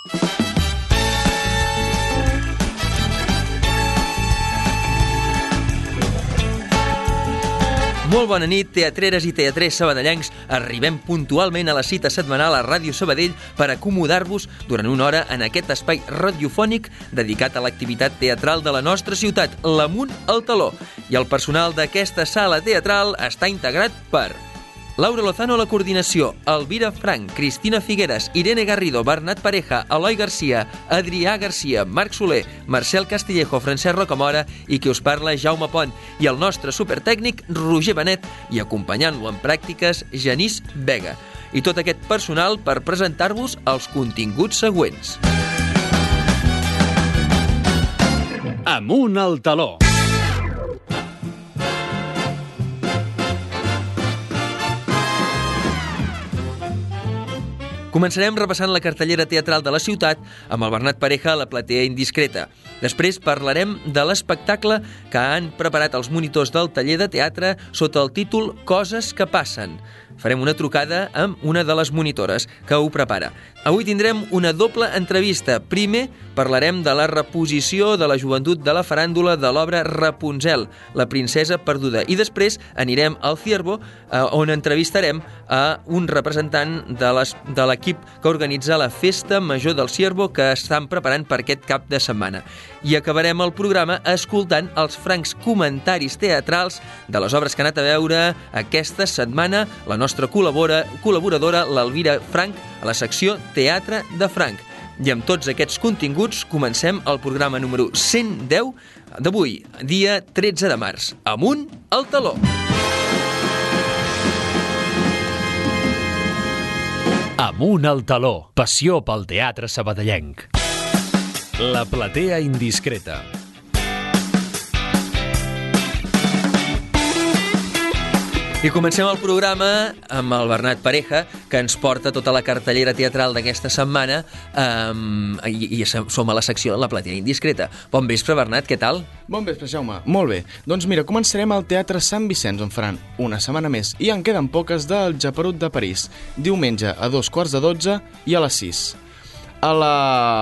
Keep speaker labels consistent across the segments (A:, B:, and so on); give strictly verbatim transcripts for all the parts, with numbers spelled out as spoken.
A: Molt bona nit, teatreres i teatrers sabadellencs. Arribem puntualment a la cita setmanal a Ràdio Sabadell per acomodar-vos durant una hora en aquest espai radiofònic dedicat a l'activitat teatral de la nostra ciutat, l'Amunt al Taló. I el personal d'aquesta sala teatral està integrat per Laura Lozano a la coordinació, Elvira Frank, Cristina Figueres, Irene Garrido, Bernat Pareja, Eloi Garcia, Adrià Garcia, Marc Soler, Marcel Castillejo, Francesc Rocamora i qui us parla, Jaume Pont, i el nostre supertècnic, Roger Benet, i acompanyant-lo en pràctiques, Genís Vega. I tot aquest personal per presentar-vos els continguts següents.
B: Amunt al Taló.
A: Començarem repassant la cartellera teatral de la ciutat amb el Bernat Pareja a la platea indiscreta. Després parlarem de l'espectacle que han preparat els monitors del taller de teatre sota el títol Coses que passen. Farem una trucada amb una de les monitores que ho prepara. Avui tindrem una doble entrevista. Primer, parlarem de la reposició de la joventut de la faràndula de l'obra Rapunzel, la princesa perduda. I després anirem al Ciervo, on entrevistarem a un representant de les, de l'equip que organitza la Festa Major del Ciervo que estan preparant per aquest cap de setmana. I acabarem el programa escoltant els francs comentaris teatrals de les obres que ha anat a veure aquesta setmana la nostra col·labora, col·laboradora, l'Elvira Frank, a la secció Teatre de Franc. I amb tots aquests continguts comencem el programa número cent deu d'avui, dia tretze de març. Amunt al Taló!
B: Amunt al Taló. Passió pel teatre sabadellenc. La platea indiscreta.
A: I comencem el programa amb el Bernat Pareja, que ens porta tota la cartellera teatral d'aquesta setmana um, i, i som a la secció de la platea indiscreta. Bon vespre, Bernat, què tal?
C: Bon vespre, Jaume. Molt bé. Doncs mira, començarem al Teatre Sant Vicenç, on faran una setmana més, i en queden poques, del Japerut de París, diumenge a dos quarts de dotze i a les sis. A la...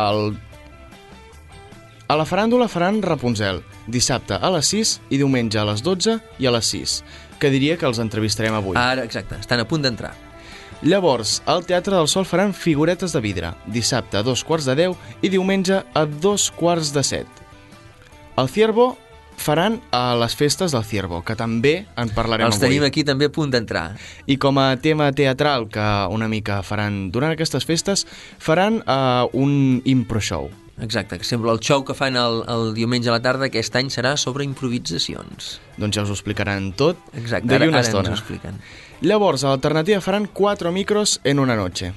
C: A la faràndula faran Rapunzel, dissabte a les sis i diumenge a les dotze i a les sis, que diria que els entrevistarem avui.
A: Ara, exacte, estan a punt d'entrar.
C: Llavors, al Teatre del Sol faran Figuretes de vidre, dissabte a dos quarts de deu i diumenge a dos quarts de set. Al Ciervo faran a les festes del Ciervo, que també en parlarem
A: els
C: avui.
A: Els tenim aquí també a punt d'entrar.
C: I com a tema teatral que una mica faran durant aquestes festes, faran uh, un impro show.
A: Exacte, que sembla el show que fan el, el diumenge a la tarda, aquest any serà sobre improvisacions.
C: Doncs ja us ho explicaran tot.
A: Exacte,
C: d'aquí
A: ara,
C: una
A: ara
C: estona.
A: ens ho expliquen.
C: Llavors, a l'alternativa faran Cuatro micros en una noche.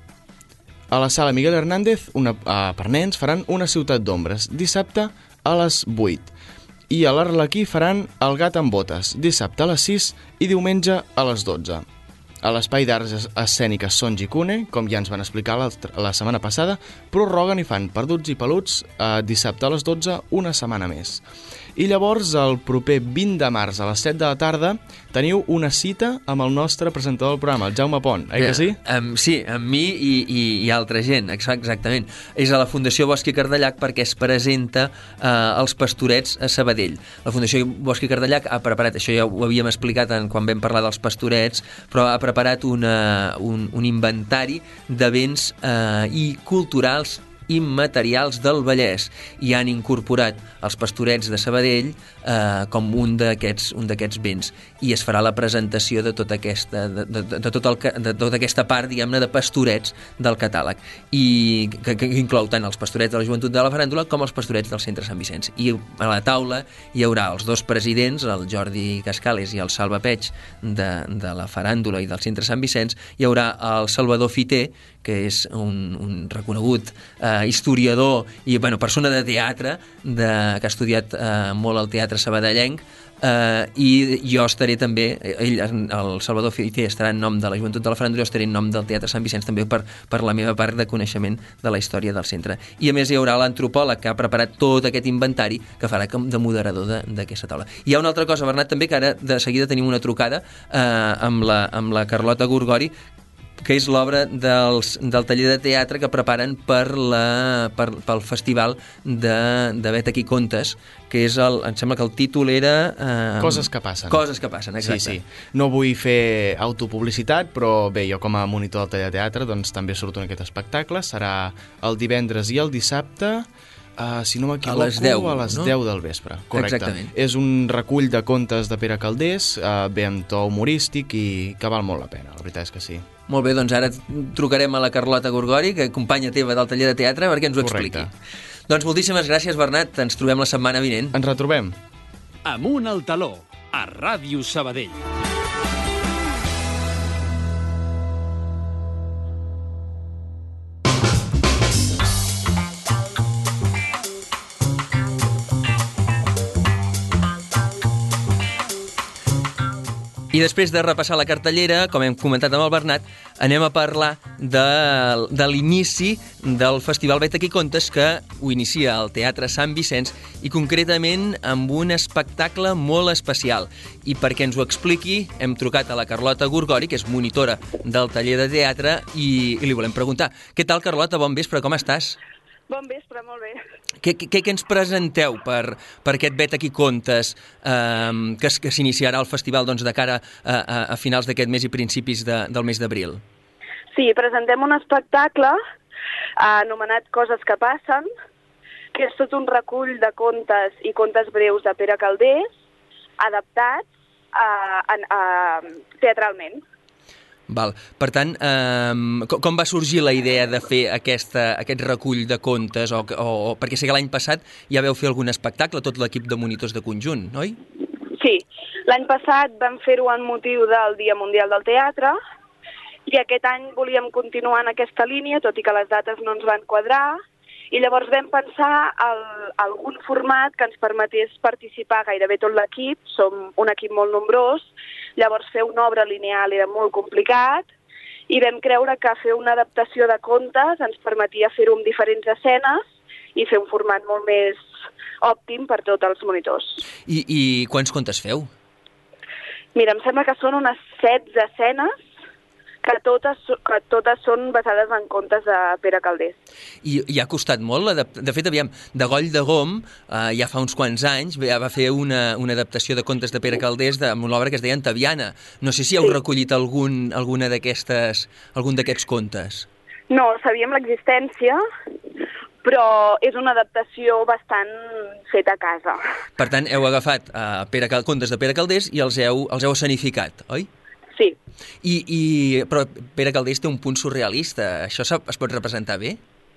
C: A la sala Miguel Hernández, una, uh, per nens, faran Una ciutat d'ombres, dissabte a les vuit. I a l'Arlequí faran El gat amb botes, dissabte a les sis i diumenge a les dotze. A l'Espai d'Arts Escèniques Son Gicune, com ja ens van explicar la, la setmana passada, prorroguen i fan Perduts i peluts eh, dissabte a les dotze, una setmana més. I llavors, el proper vint de març a les set de la tarda, teniu una cita amb el nostre presentador del programa, el Jaume Pont, eh que sí?
A: Um, sí, amb mi i, i, i altra gent, exactament. És a la Fundació Bosch i Cardellac perquè es presenta uh, els Pastorets a Sabadell. La Fundació Bosch i Cardellac ha preparat, això ja ho havíem explicat en, quan vam parlar dels Pastorets, però ha preparat una, un, un inventari de béns uh, i culturals immaterials del Vallès i han incorporat els Pastorets de Sabadell eh, com un d'aquests un d'aquests béns i es farà la presentació de tota aquesta de, de, de, tot el, de tota aquesta part, diguem-ne, de Pastorets del catàleg i que, que inclou tant els Pastorets de la Joventut de la Faràndula com els Pastorets del Centre Sant Vicenç. I a la taula hi haurà els dos presidents, el Jordi Cascales i el Salva Peig de, de la Faràndula i del Centre Sant Vicenç. Hi haurà el Salvador Fiter, que és un, un reconegut eh, historiador i bueno, persona de teatre de, que ha estudiat eh, molt el teatre sabadellenc eh, i jo estaré també, ell, el Salvador Fiter estarà en nom de la Joventut de la Faràndula, jo estaré en nom del Teatre Sant Vicenç també per, per la meva part de coneixement de la història del centre. I a més hi haurà l'antropòleg que ha preparat tot aquest inventari que farà com de moderador d'aquesta taula. Hi ha una altra cosa, Bernat, també, que ara de seguida tenim una trucada eh, amb, la, amb la Carlota Gorgori que és l'obra dels, del taller de teatre que preparen per la, per, pel festival de, de Vet aquí contes, que és el, em sembla que el títol era... Eh,
C: Coses que passen.
A: Coses que passen, exacte.
C: Sí, sí. No vull fer autopublicitat, però bé, jo com a monitor del taller de teatre doncs també surto en aquest espectacle. Serà el divendres i el dissabte, uh, si no m'equivoco,
A: a les deu,
C: a les
A: no?
C: deu del vespre. Correcte.
A: Exactament.
C: És un recull de contes de Pere Calders, uh, bé amb to humorístic i que val molt la pena, la veritat és que sí.
A: Molt bé, doncs ara trucarem a la Carlota Gorgori, que companya teva del taller de teatre, perquè ens ho
C: Correcte.
A: expliqui. Doncs moltíssimes gràcies, Bernat. Ens trobem la setmana vinent.
C: Ens retrobem.
B: Amunt al taló, a Ràdio Sabadell.
A: I després de repassar la cartellera, com hem comentat amb el Bernat, anem a parlar de, de l'inici del Festival Vet aquí contes, que ho inicia al Teatre Sant Vicenç i concretament amb un espectacle molt especial. I perquè ens ho expliqui, hem trucat a la Carlota Gorgori, que és monitora del taller de teatre, i, i li volem preguntar. Què tal, Carlota? Bon vespre, com estàs?
D: Bon vespre, molt bé.
A: Què, què, què ens presenteu per, per aquest Vet aquí contes eh, que, que s'iniciarà el festival doncs, de cara a, a, a finals d'aquest mes i principis de, del mes d'abril?
D: Sí, presentem un espectacle eh, anomenat Coses que passen, que és tot un recull de contes i contes breus de Pere Calders, adaptats eh, en, eh, teatralment.
A: Val. Per tant, eh, com va sorgir la idea de fer aquesta, aquest recull de contes? O, o, perquè sé que l'any passat ja vau fer algun espectacle, tot l'equip de monitors de conjunt, oi?
D: Sí, l'any passat vam fer-ho en motiu del Dia Mundial del Teatre i aquest any volíem continuar en aquesta línia, tot i que les dates no ens van quadrar, i llavors vam pensar el, algun format que ens permetés participar gairebé tot l'equip, som un equip molt nombrós, llavors fer una obra lineal era molt complicat i vam creure que fer una adaptació de contes ens permetia fer-ho amb diferents escenes i fer un format molt més òptim per tots els monitors.
A: I, i quants contes feu?
D: Mira, em sembla que són unes setze escenes que totes, que totes són basades en contes de Pere Calders.
A: I, i ha costat molt? De fet, aviam, de Goll de Gom, eh, ja fa uns quants anys, ja va fer una, una adaptació de contes de Pere Calders amb una obra que es deia Antaviana. No sé si heu sí. recollit algun, alguna d'aquestes, algun d'aquests contes.
D: No, sabíem l'existència, però és una adaptació bastant feta a casa.
A: Per tant, heu agafat eh, Pere, contes de Pere Calders i els heu, els heu escenificat, oi?
D: Sí.
A: I, i, però Pere Calders té un punt surrealista. Això es pot representar bé?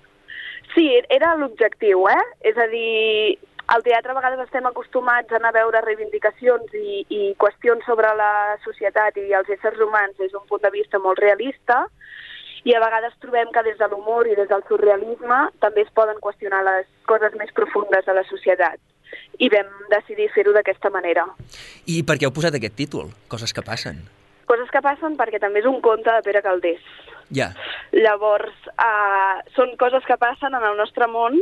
D: Sí, era l'objectiu, eh? És a dir, al teatre a vegades estem acostumats a anar a veure reivindicacions i, i qüestions sobre la societat i els éssers humans des d'un punt de vista molt realista, i a vegades trobem que des de l'humor i des del surrealisme també es poden qüestionar les coses més profundes de la societat. I vam decidir fer-ho d'aquesta manera.
A: I per què heu posat aquest títol, Coses que passen?
D: Coses que passen perquè també és un conte de Pere Calders.
A: Ja.
D: Llavors, uh, són coses que passen en el nostre món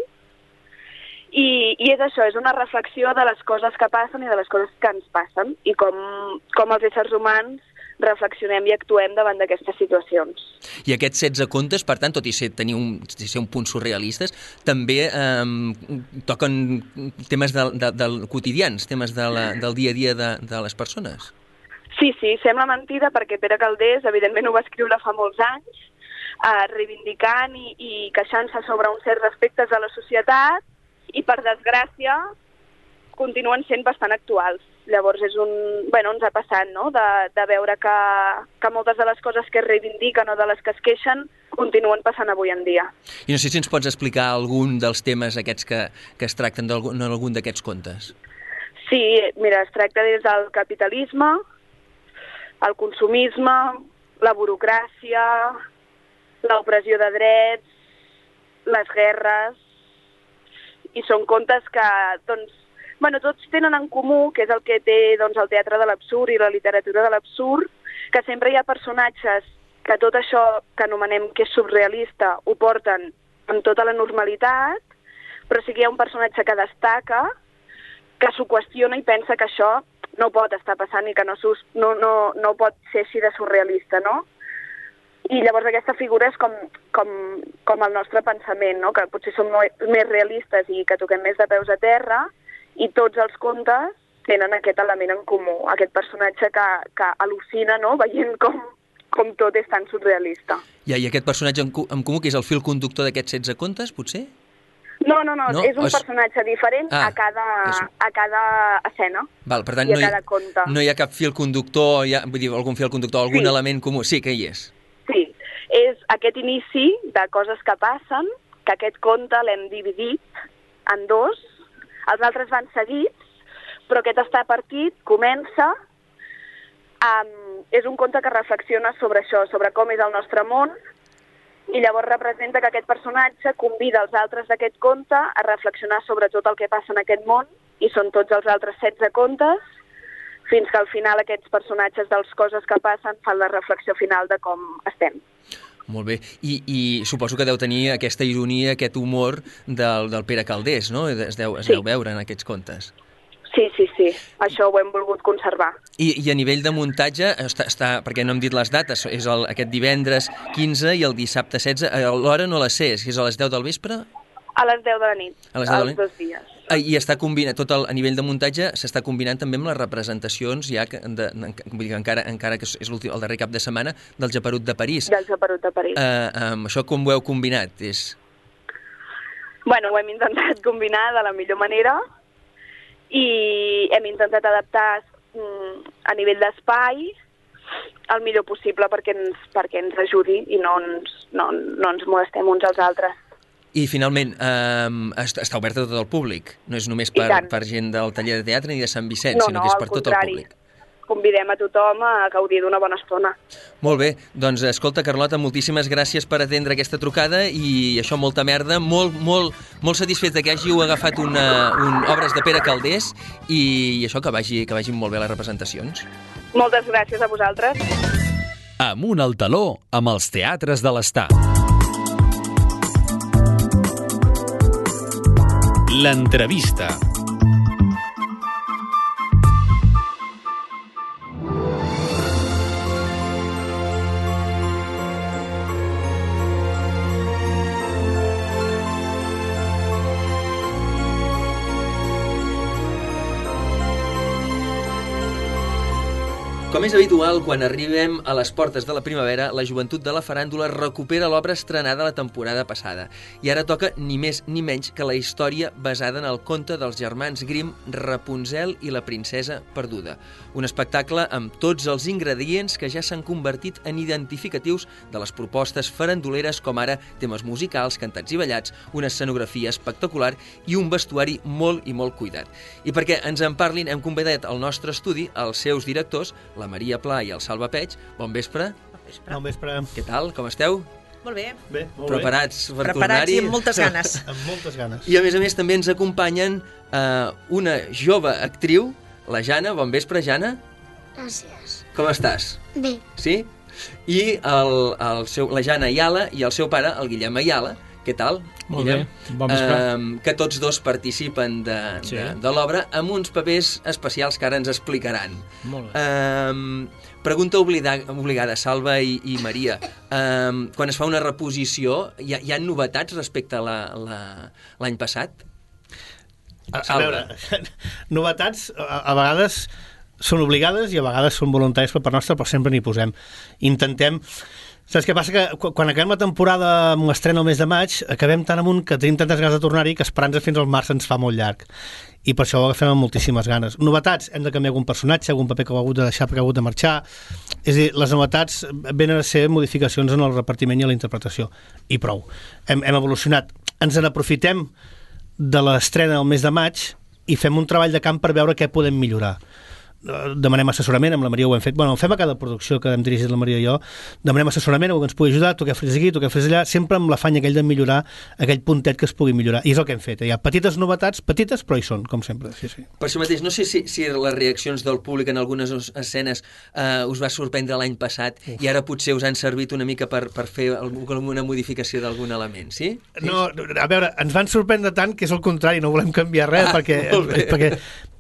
D: i, i és això, és una reflexió de les coses que passen i de les coses que ens passen i com, com els éssers humans reflexionem i actuem davant d'aquestes situacions.
A: I aquests setze contes, per tant, tot i ser, tenir un, ser un punt surrealistes, també eh, toquen temes de, de, de quotidians, temes de la, del dia a dia de, de les persones.
D: Sí, sí, sembla mentida perquè Pere Calders, evidentment, ho va escriure fa molts anys, eh, reivindicant i, i queixant-se sobre uns certs aspectes de la societat i, per desgràcia, continuen sent bastant actuals. Llavors, és un, bueno, ens ha passat, no?, de, de veure que, que moltes de les coses que es reivindiquen o de les que es queixen continuen passant avui en dia.
A: I no sé si ens pots explicar algun dels temes aquests que, que es tracten d'algun algun d'aquests contes.
D: Sí, mira, es tracta des del capitalisme, el consumisme, la burocràcia, l'opressió de drets, les guerres, i són contes que, doncs, bueno, tots tenen en comú, que és el que té doncs, el teatre de l'absurd i la literatura de l'absurd, que sempre hi ha personatges que tot això que anomenem que és surrealista ho porten amb tota la normalitat, però sí que hi ha un personatge que destaca, que s'ho qüestiona i pensa que això no pot estar passant i que no, no, no, no pot ser així de surrealista, no? I llavors aquesta figura és com, com, com el nostre pensament, no? Que potser som més realistes i que toquem més de peus a terra, i tots els contes tenen aquest element en comú, aquest personatge que, que al·lucina, no? Veient com, com tot és tan surrealista.
A: I, I aquest personatge en, en comú, que és el fil conductor d'aquests setze contes, potser?
D: No, no, no, no, és un
A: és...
D: personatge diferent ah, a, cada,
A: és...
D: a cada escena.
A: Val, per tant,
D: i a
A: no hi,
D: cada conte.
A: No hi ha cap fil conductor, hi ha, vull dir, algun fil conductor, algun
D: sí.
A: element comú. Sí, que hi és.
D: Sí, és aquest inici de coses que passen, que aquest conte l'hem dividit en dos, els altres van seguits, però aquest està partit, comença, um, és un conte que reflexiona sobre això, sobre com és el nostre món, i llavors representa que aquest personatge convida els altres d'aquest conte a reflexionar sobre tot el que passa en aquest món, i són tots els altres setze contes, fins que al final aquests personatges de les coses que passen fan la reflexió final de com estem.
A: Molt bé. I, i suposo que deu tenir aquesta ironia, aquest humor del, del Pere Calders, no? Es deu, es sí. deu veure en aquests contes.
D: Sí, sí, sí. Això ho hem volgut conservar.
A: I, i a nivell de muntatge, està, està, perquè no hem dit les dates, és el, aquest divendres quinze i el dissabte setze, l'hora no la sé, és a les deu del vespre?
D: A les deu de la nit,
A: a les deu de la nit?
D: Els dos dies.
A: I està combinat, tot el, a nivell de muntatge s'està combinant també amb les representacions, ja que, de, de, vull dir, encara, encara que és el darrer cap de setmana, del Geperut de París.
D: Del Geperut de París.
A: Uh, um, això com ho heu combinat? És...
D: Bueno, ho hem intentat combinar de la millor manera i hem intentat adaptar mm, a nivell d'espai el millor possible perquè ens, perquè ens ajudi i no ens, no, no ens molestem uns als altres.
A: I finalment, eh, està oberta a tot el públic, no és només per, per gent del taller de teatre ni de Sant Vicenç,
D: no,
A: sinó
D: no,
A: que és per tot el públic.
D: Convidem a tothom a gaudir d'una bona estona.
A: Molt bé, doncs escolta, Carlota, moltíssimes gràcies per atendre aquesta trucada i això, molta merda, molt, molt, molt satisfet que hàgiu agafat una, un, obres de Pere Calders i, i això, que, vagi, que vagin molt bé les representacions.
D: Moltes gràcies a vosaltres.
B: Amunt al taló amb els teatres de l'Estar. L'entrevista.
A: Com és habitual, quan arribem a les portes de la primavera, la joventut de la faràndula recupera l'obra estrenada la temporada passada. I ara toca ni més ni menys que la història basada en el conte dels germans Grimm, Rapunzel i la princesa perduda. Un espectacle amb tots els ingredients que ja s'han convertit en identificatius de les propostes faranduleres, com ara temes musicals, cantats i ballats, una escenografia espectacular i un vestuari molt i molt cuidat. I perquè ens en parlin, hem convidat al nostre estudi els seus directors, la Maria Pla i el Salva Peig. Bon vespre.
E: Bon vespre.
F: Bon vespre.
A: Què tal? Com esteu?
E: Molt bé.
F: Bé, molt
A: Preparats
F: bé.
A: per
E: Preparats
A: tornar-hi?
E: i amb moltes ganes.
F: Amb moltes ganes.
A: I a més a més també ens acompanyen eh, una jove actriu, la Jana. Bon vespre, Jana.
G: Gràcies.
A: Com estàs?
G: Bé.
A: Sí? I el, el seu, la Jana Ayala i el seu pare, el Guillem Ayala. Què tal,
H: Molt
A: Guillem?
H: bé, bon vespre.
A: Eh, que tots dos participen de,
H: Sí.
A: de, de l'obra amb uns papers especials que ara ens explicaran.
H: Molt bé.
A: Eh, pregunta oblida, obligada, Salva i, i Maria. Eh, quan es fa una reposició, hi ha, hi ha novetats respecte a la- la- l'any passat?
F: A, a
A: Salva.
F: veure, novetats a, a vegades són obligades i a vegades són voluntàries per part nostra, però sempre n'hi posem. Intentem... Saps què passa? Que qu- quan acabem la temporada amb l'estrena al mes de maig, acabem tan amunt que tenim tantes ganes de tornar-hi que esperar-nos fins al març ens fa molt llarg. I per això ho agafem amb moltíssimes ganes. Novetats, hem de canviar algun personatge, algun paper que ho ha hagut de deixar perquè ha hagut de marxar. És a dir, les novetats venen a ser modificacions en el repartiment i a la interpretació. I prou. Hem, hem evolucionat. Ens en aprofitem de l'estrena al mes de maig i fem un treball de camp per veure què podem millorar. Demanem assessorament, amb la Maria ho hem fet, bueno, ho fem a cada producció que hem dirigit la Maria i jo, demanem assessorament, que ens pugui ajudar, tu què fes aquí, tu què fes allà, sempre amb l'afany aquell de millorar aquell puntet que es pugui millorar, i és el que hem fet. Hi ha petites novetats, petites, però hi són, com sempre. Sí, sí.
A: Per això mateix, no sé si, si les reaccions del públic en algunes escenes eh, us va sorprendre l'any passat Uf. i ara potser us han servit una mica per, per fer alguna modificació d'algun element, sí?
F: No, a veure, ens van sorprendre tant que és el contrari, no volem canviar res,
A: Ah,
F: perquè,
A: molt bé.
F: perquè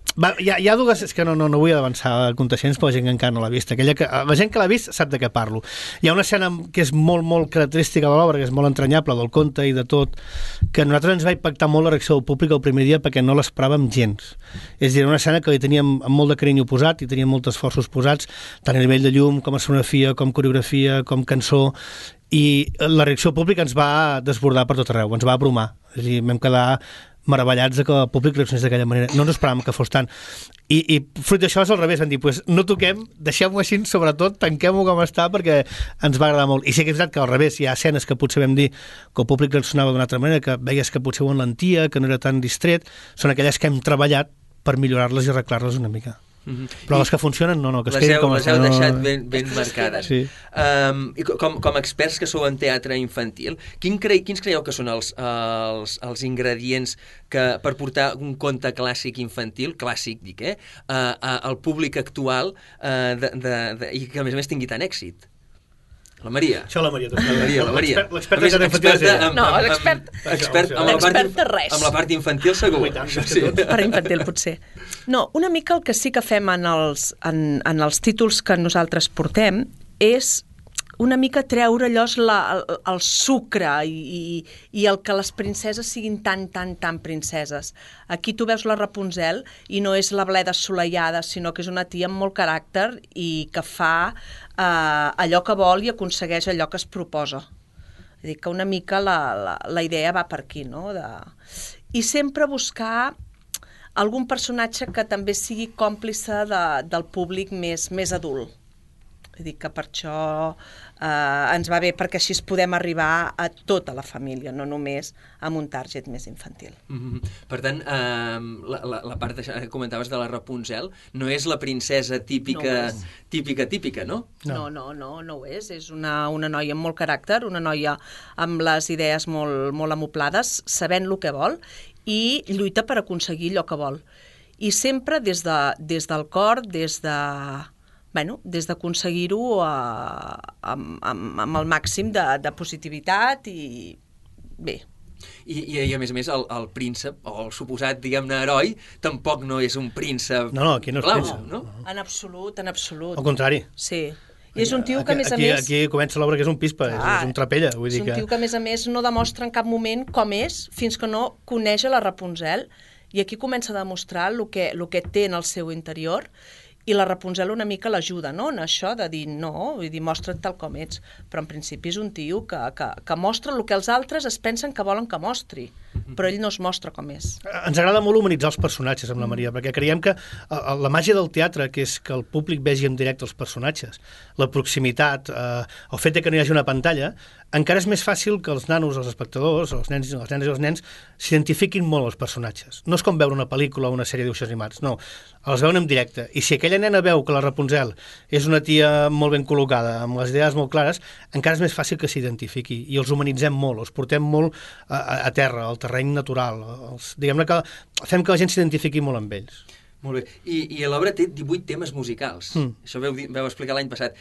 F: Va, hi, ha, hi ha dues... És que no, no, no vull avançar aconteixents per la gent que encara no l'ha vist. Aquella que, la gent que l'ha vist sap de què parlo. Hi ha una escena que és molt, molt característica de l'obra, que és molt entranyable, del conte i de tot, que a nosaltres ens va impactar molt la reacció del públic el primer dia perquè no l'esperàvem gens. És a dir, una escena que li teníem amb molt de carinyo posat i teníem molts esforços posats, tant a nivell de llum, com a escenografia, com coreografia, com cançó, i la reacció pública ens va desbordar per tot arreu, ens va abrumar. És a dir, vam quedar meravellats de que el públic reaccionés d'aquella manera. No ens esperàvem que fos tant. I, i fruit d'això és al revés, vam dir, pues, no toquem, deixem-ho així, sobretot, tanquem-ho com està, perquè ens va agradar molt. I sí que és veritat que al revés hi ha escenes que potser vam dir que el públic reaccionava d'una altra manera, que veies que potser ho enlentia, que no era tan distret, són aquelles que hem treballat per millorar-les i arreglar-les una mica. Mm-hmm. Però I les que funcionen, no, no, que es
A: les
F: quedin
A: heu,
F: com
A: les heu deixat ben, ben marcades.
F: Sí.
A: Um, i com, com a experts que sou en teatre infantil, quin crei, quins creieu que són els, els, els ingredients que, per portar un conte clàssic infantil, clàssic dic, eh, uh, uh, al públic actual uh, de, de, de, i que a més a més tingui tant èxit? La Maria.
F: Això la Maria.
A: La Maria, la Maria.
F: L'experta de infantil és ella.
E: No, l'expert...
A: Expert amb la part,
E: de res.
A: amb la part infantil segur.
F: Sí.
E: Per infantil, potser. No, una mica el que sí que fem en els, en, en els títols que nosaltres portem és una mica treure-llos la, el, el sucre i, i, i el que les princeses siguin tan, tan, tan princeses. Aquí tu veus la Rapunzel i no és la bleda assolellada, sinó que és una tia amb molt caràcter i que fa eh, allò que vol i aconsegueix allò que es proposa. És a dir, que una mica la, la, la idea va per aquí, no? De... I sempre buscar algun personatge que també sigui còmplice de, del públic més, més adult. És a dir, que per això eh, ens va bé, perquè així podem arribar a tota la família, no només amb un target més infantil.
A: Mm-hmm. Per tant, eh, la, la, la part que comentaves de la Rapunzel no és la princesa típica, no típica, típica, no?
E: No, no, no, no ho és. És una, una noia amb molt caràcter, una noia amb les idees molt, molt amoplades, sabent el que vol i lluita per aconseguir allò que vol. I sempre des, de, des del cor, des de... Bueno, des d'aconseguir-ho amb, amb, amb el màxim de, de positivitat i bé.
A: I, i, i a més a més el, el príncep, o el suposat, diguem-ne, heroi, tampoc no és un príncep
F: no, no, aquí no és
A: blau,
F: príncep.
A: No?
E: En absolut, en absolut.
F: Al contrari.
E: Sí. I és un tio que, a més a
F: aquí,
E: més...
F: Aquí comença l'obra que és un pispa, ah, és un trapella. Vull
E: és
F: dir
E: un
F: que...
E: tio que, a més a més, no demostra en cap moment com és fins que no coneix a la Rapunzel i aquí comença a demostrar el que, el que té en el seu interior. I la Rapunzel una mica l'ajuda, no?, en això de dir no, vull dir, mostra't tal com ets. Però en principi és un tio que, que, que mostra el que els altres es pensen que volen que mostri, però ell no es mostra com és. Ens
F: agrada molt humanitzar els personatges amb la Maria, perquè creiem que la màgia del teatre, que és que el públic vegi en directe els personatges, la proximitat, eh, el fet de que no hi hagi una pantalla, encara és més fàcil que els nanos, els espectadors, els nens, les nenes i els nens, s'identifiquin molt els personatges. No és com veure una pel·lícula o una sèrie de dibuixos animats, no. Els veuen en directe. I si aquella nena veu que la Rapunzel és una tia molt ben col·locada, amb les idees molt clares, encara és més fàcil que s'identifiqui. I els humanitzem molt, els portem molt a, a terra, al terreny natural. Els, diguem-ne que fem que la gent s'identifiqui molt amb ells.
A: Molt bé. I, i l'obra té divuit temes musicals. Mm. Això veu, veu explicar l'any passat.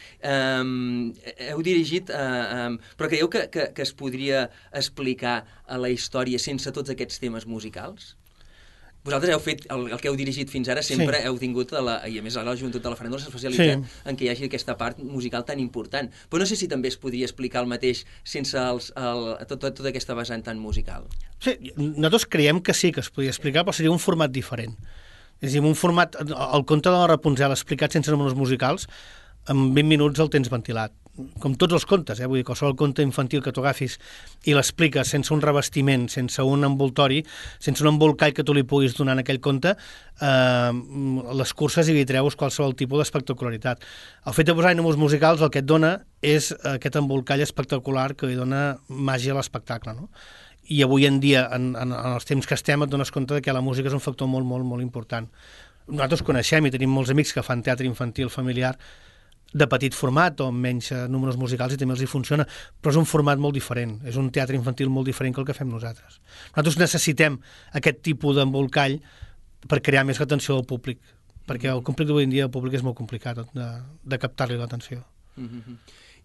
A: Um, heu dirigit... Uh, um, però creieu que, que, que es podria explicar a la història sense tots aquests temes musicals? Vosaltres heu fet, el, el que heu dirigit fins ara sempre sí. heu tingut, a la, i a més a la Joventut de la Faràndula s'ha especialitzat sí. en que hi hagi aquesta part musical tan important. Però no sé si també es podria explicar el mateix sense els, el, tot, tot, tota aquesta vessant tan musical.
F: Sí, nosaltres creiem que sí que es podria explicar, però seria un format diferent. És a dir, un format, el conte de la Rapunzel explicat sense números musicals, en vint minuts el tens ventilat. Com tots els contes, eh? Vull dir, qualsevol conte infantil que tu agafis i l'expliques sense un revestiment, sense un envoltori, sense un embolcall que tu li puguis donar en aquell conte, eh, les curses i li treus qualsevol tipus d'espectacularitat. El fet de posar números musicals el que et dona és aquest embolcall espectacular que li dona màgia a l'espectacle, no? I avui en dia, en, en, en els temps que estem, et dones compte que la música és un factor molt, molt, molt important. Nosaltres coneixem i tenim molts amics que fan teatre infantil familiar de petit format o amb menys números musicals i també els hi funciona, però és un format molt diferent, és un teatre infantil molt diferent que el que fem nosaltres. Nosaltres necessitem aquest tipus d'embolcall per crear més l'atenció del públic, perquè el públic d'avui en dia el públic és molt complicat de, de captar-li l'atenció.
A: Mm-hmm.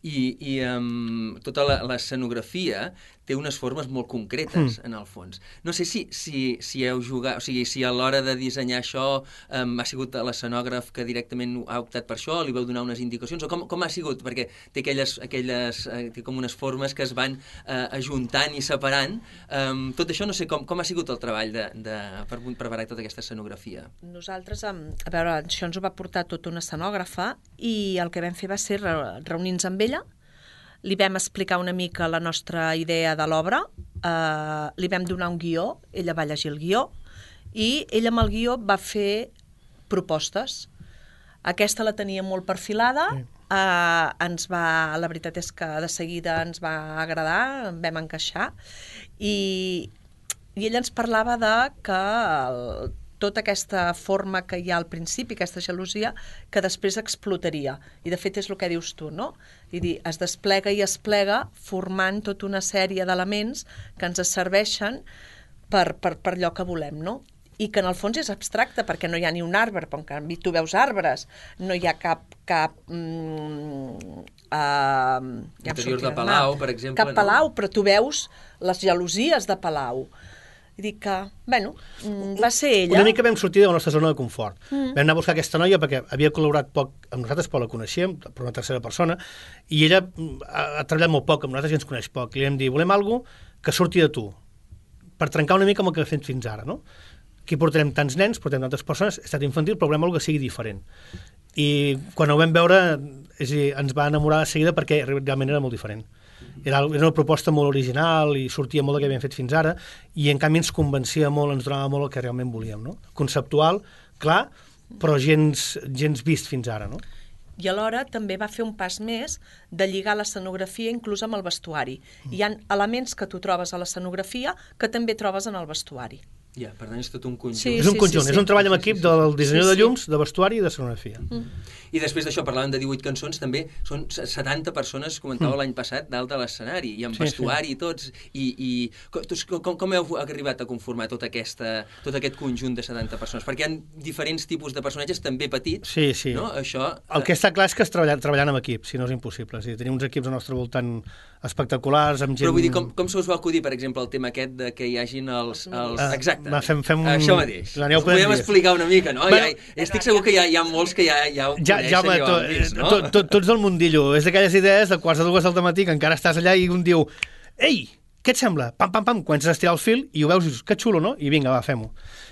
A: i, i um, tota l'escenografia té unes formes molt concretes, mm. en el fons. No sé si, si, si heu jugat, o sigui, si a l'hora de dissenyar això um, ha sigut l'escenògraf que directament ha optat per això, li vau donar unes indicacions, o com, com ha sigut? Perquè té aquelles, aquelles eh, té com unes formes que es van eh, ajuntant i separant. Um, tot això, no sé, com, com ha sigut el treball de, de, per preparar tota aquesta escenografia?
E: Nosaltres, a veure, això ens ho va portar tota una escenògrafa i el que vam fer va ser reunir-nos amb ella, li vam explicar una mica la nostra idea de l'obra, eh, li vam donar un guió, ella va llegir el guió, i ella amb el guió va fer propostes. Aquesta la tenia molt perfilada, sí. eh, ens va, la veritat és que de seguida ens va agradar, en vam encaixar, i, i ella ens parlava de que el, tota aquesta forma que hi ha al principi, aquesta gelosia, que després explotaria. I de fet és el que dius tu, no? I dir, es desplega i es plega formant tota una sèrie d'elements que ens serveixen per, per, per allò que volem, no? I que en el fons és abstracte, perquè no hi ha ni un arbre, però en canvi tu veus arbres, no hi ha cap... cap mm, uh, ja
A: interiors de palau, per exemple.
E: Cap palau, no? Però tu veus les gelosies de palau. I dic que, bueno, va ser ella...
F: Una mica vam sortir de la nostra zona de confort. Mm. Vam anar a buscar aquesta noia perquè havia col·laborat poc amb nosaltres, però la coneixíem, per una tercera persona, i ella ha, ha treballat molt poc amb nosaltres i ens coneix poc. Li vam dir, volem alguna que surti de tu, per trencar una mica amb el que hem fet fins ara, no? Aquí portarem tants nens, portarem tantes persones, ha estat infantil, però volem alguna que sigui diferent. I quan ho vam veure, és a dir, ens va enamorar de seguida perquè realment era molt diferent. Era una proposta molt original i sortia molt del que havíem fet fins ara i en canvi ens convencia molt, ens donava molt el que realment volíem, no? Conceptual, clar, però gens, gens vist fins ara, no?
E: I alhora també va fer un pas més de lligar l'escenografia inclús amb el vestuari. Mm. Hi ha elements que tu trobes a l'escenografia que també trobes en el vestuari.
A: Ja, per tant és tot un conjunt.
E: Sí,
F: és un
E: sí,
F: conjunt,
E: sí, sí.
F: És un treball en equip del dissenyador
E: sí, sí.
F: de llums, de vestuari i d'escenografia. Mm.
A: I després d'això, parlàvem de divuit cançons, també són setanta persones, comentava mm. l'any passat, dalt de l'escenari, i amb sí, vestuari i sí. tots. I, i com, com heu arribat a conformar tot, aquesta, tot aquest conjunt de setanta persones? Perquè hi ha diferents tipus de personatges, també petits.
F: Sí, sí.
A: No? Això,
F: el que està clar és que es treballa, treballant amb equip, si no és impossible. És a dir, tenim uns equips al nostre voltant espectaculars, amb gent...
A: Però vull dir, com, com se us va acudir, per exemple, el tema aquest de que hi hagin els... els...
F: Ah,
A: exacte.
F: Va, fem, fem un...
A: Això mateix. Us ho podem explicar una mica, no? Bueno, ja, estic segur que hi ha, hi ha molts que ja, ja ho
F: ja,
A: coneixen
F: ja, home,
A: i ho han vist, no?
F: To, to, tots del mundillo. És d'aquelles idees de quarts de dues del matí que encara estàs allà i un diu ei, què et sembla? Pam, pam, pam, comences a estirar el fil i ho veus i dius, que xulo, no? I vinga, va, fem-ho.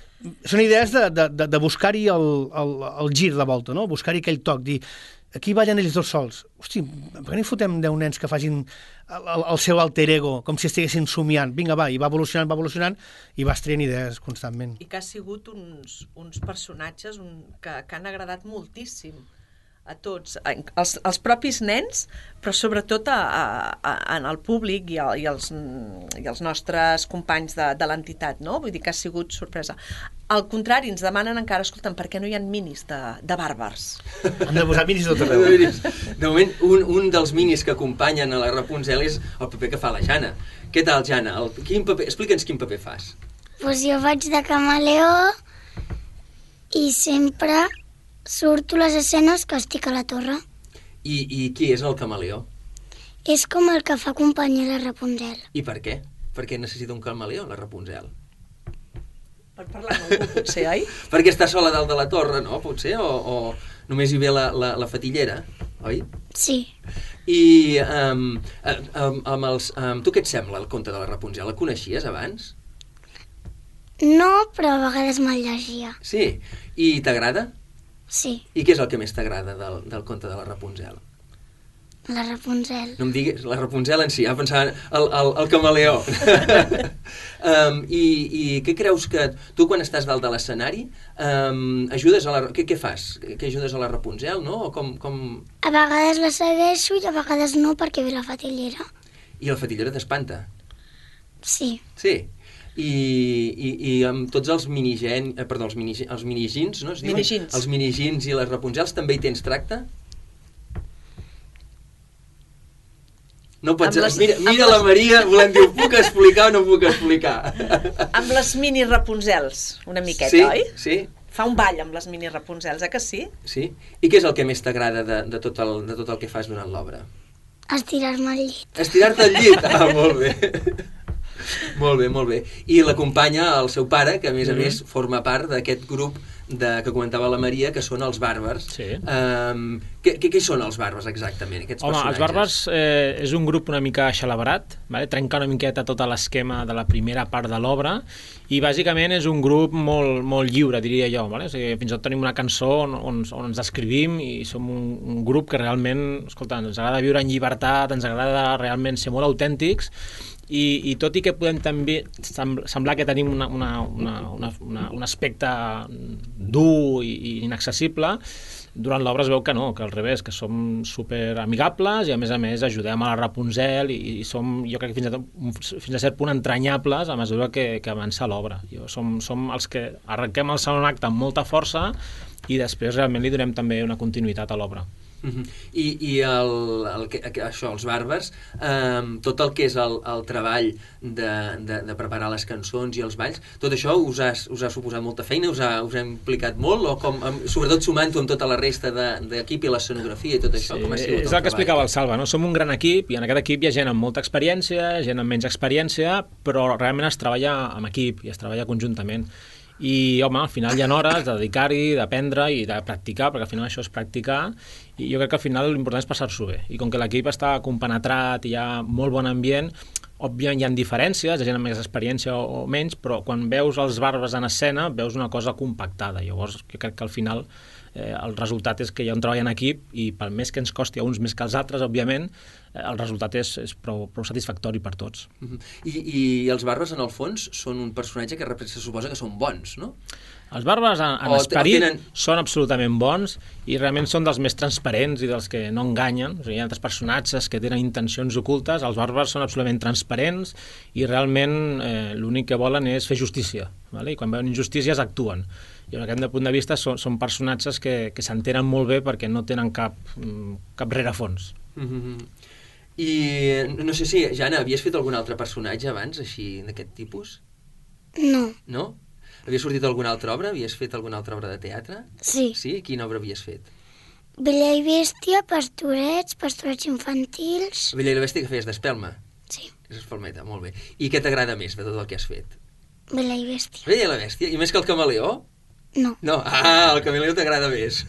F: Són idees de, de, de, de buscar-hi el, el, el gir de volta, no? Buscar-hi aquell toc, dir aquí ballen ells dos sols. Hosti, per què no hi fotem deu nens que facin el, el, el seu alter ego, com si estiguessin somiant? Vinga, va, i va evolucionant, va evolucionant, i vas traient idees constantment.
E: I que ha sigut uns, uns personatges un, que, que han agradat moltíssim a tots, els, els propis nens, però sobretot a, a, a, al públic i, a, i, els, i els nostres companys de, de l'entitat, no? Vull dir que ha sigut sorpresa. Al contrari, ens demanen encara, escolta'm, per què no hi ha minis de, de bàrbars?
F: Hem de posar minis de tot arreu.
A: De moment, un, un dels minis que acompanyen a la Rapunzel és el paper que fa la Jana. Què tal, Jana? El, quin paper, explica'ns quin paper fas.
G: Pues jo faig de camaleó i sempre surto les escenes que estic a la torre.
A: I, i qui és el camaleó?
G: És com el que fa companyia a la Rapunzel.
A: I per què? Per què necessita un camaleó, la Rapunzel?
E: Per parlar amb algú, potser, oi?
A: Perquè està sola dalt de la torre, no? Potser? O, o només hi ve la, la, la fatillera, oi?
G: Sí.
A: I um, um, amb els, um, tu què et sembla el conte de la Rapunzel? El coneixies abans?
G: No, però a vegades me'l llegia.
A: Sí. I t'agrada?
G: Sí.
A: I què és el que més t'agrada del, del conte de la Rapunzel?
G: La Rapunzel.
A: No em diguis, la Rapunzel en si, ja pensava el, el, el camaleó. um, i, I què creus que... Tu quan estàs dalt de l'escenari, um, ajudes a la... Què, què fas? Que ajudes a la Rapunzel, no? O com, com...
G: A vegades la segueixo i a vegades no perquè ve la fatillera.
A: I la fatillera t'espanta?
G: Sí.
A: Sí. I, i, i amb tots els minigen... Eh, perdó, els, mini, els minigins, no? Es diuen?
E: Minigins.
A: Els minigins i les Rapunzels també hi tens tracte? No pots... Les, mira mira la Maria, volem dir, ho puc explicar o no ho puc explicar?
E: Amb les mini Rapunzels, una miqueta,
A: sí,
E: oi?
A: Sí,
E: Fa un ball amb les mini Rapunzels, eh que sí?
A: sí. I què és el que més t'agrada de, de, tot el, de tot el que fas durant l'obra?
G: Estirar-me al llit.
A: Estirar-te al llit? Ah, molt bé. Molt bé, molt bé. I l'acompanya el seu pare, que a més a més forma part d'aquest grup de, que comentava la Maria, que són els bàrbars.
H: Sí.
A: Um, què, què, què són els bàrbars exactament, aquests
H: Home,
A: personatges?
H: els bàrbars eh, és un grup una mica xalabrat, vale? Trenca una miqueta tot l'esquema de la primera part de l'obra i bàsicament és un grup molt, molt lliure, diria jo. Vale? O sigui, fins i tot tenim una cançó on, on, on ens descrivim i som un, un grup que realment, escolta, ens agrada viure en llibertat, ens agrada realment ser molt autèntics. I, i tot i que podem també semblar que tenim una, una, una, una, una, un aspecte dur i, i inaccessible, durant l'obra es veu que no, que al revés, que som super amigables i a més a més ajudem a la Rapunzel i, i som, jo crec que fins a, fins a cert punt entranyables a mesura que, que avança l'obra. Som, som els que arrenquem el segon acte amb molta força i després realment li donem també una continuïtat a l'obra.
A: Uh-huh. I, i el, el, el, això, els bàrbars, eh, tot el que és el, el treball de, de, de preparar les cançons i els balls, tot això us ha, us ha suposat molta feina, us ha, us ha implicat molt, o com, sobretot sumant-ho amb tota la resta d'equip de, i l'escenografia i tot això,
H: sí,
A: com ha sigut el,
H: és el que explicava el Salva, no? Som un gran equip i en aquest equip hi ha gent amb molta experiència, gent amb menys experiència, però realment es treballa amb equip i es treballa conjuntament. I, home, al final hi ha hores de dedicar-hi, d'aprendre i de practicar, perquè al final això és practicar, i jo crec que al final l'important és passar-s'ho bé. I com que l'equip està compenetrat i hi ha molt bon ambient, òbviament hi ha diferències, hi ha gent amb més experiència o, o menys, però quan veus els bàrbars en escena veus una cosa compactada. Llavors jo crec que al final eh, el resultat és que hi ha un treball en equip i pel més que ens costi a uns més que als altres, òbviament, eh, el resultat és, és prou, prou satisfactori per tots.
A: Uh-huh. I, I els bàrbars, en el fons, són un personatge que se suposa que són bons, no?
H: Els bàrbars en, en esperit tenen... són absolutament bons i realment són dels més transparents i dels que no enganyen. O sigui, hi ha altres personatges que tenen intencions ocultes, els bàrbars són absolutament transparents i realment eh, l'únic que volen és fer justícia, vale? I quan veuen injustícies actuen. I en aquest punt de vista són, són personatges que, que s'entenen molt bé perquè no tenen cap, cap rerefons.
A: Mm-hmm. I no sé si, Jana, havies fet algun altre personatge abans, així, d'aquest tipus?
G: No.
A: No? Havies sortit a alguna altra obra? Havies fet alguna altra obra de teatre?
G: Sí.
A: Sí? Quina obra havies fet?
G: Bella i Bèstia, Pastorets, Pastorets infantils...
A: Bella i la Bèstia, que feies d'Espelma?
G: Sí.
A: És Espelmeta, molt bé. I què t'agrada més de tot el que has fet?
G: Bella i Bèstia.
A: Bella i la Bèstia? I més que el Camaleó?
G: No.
A: No, ah, el Camaleó t'agrada més.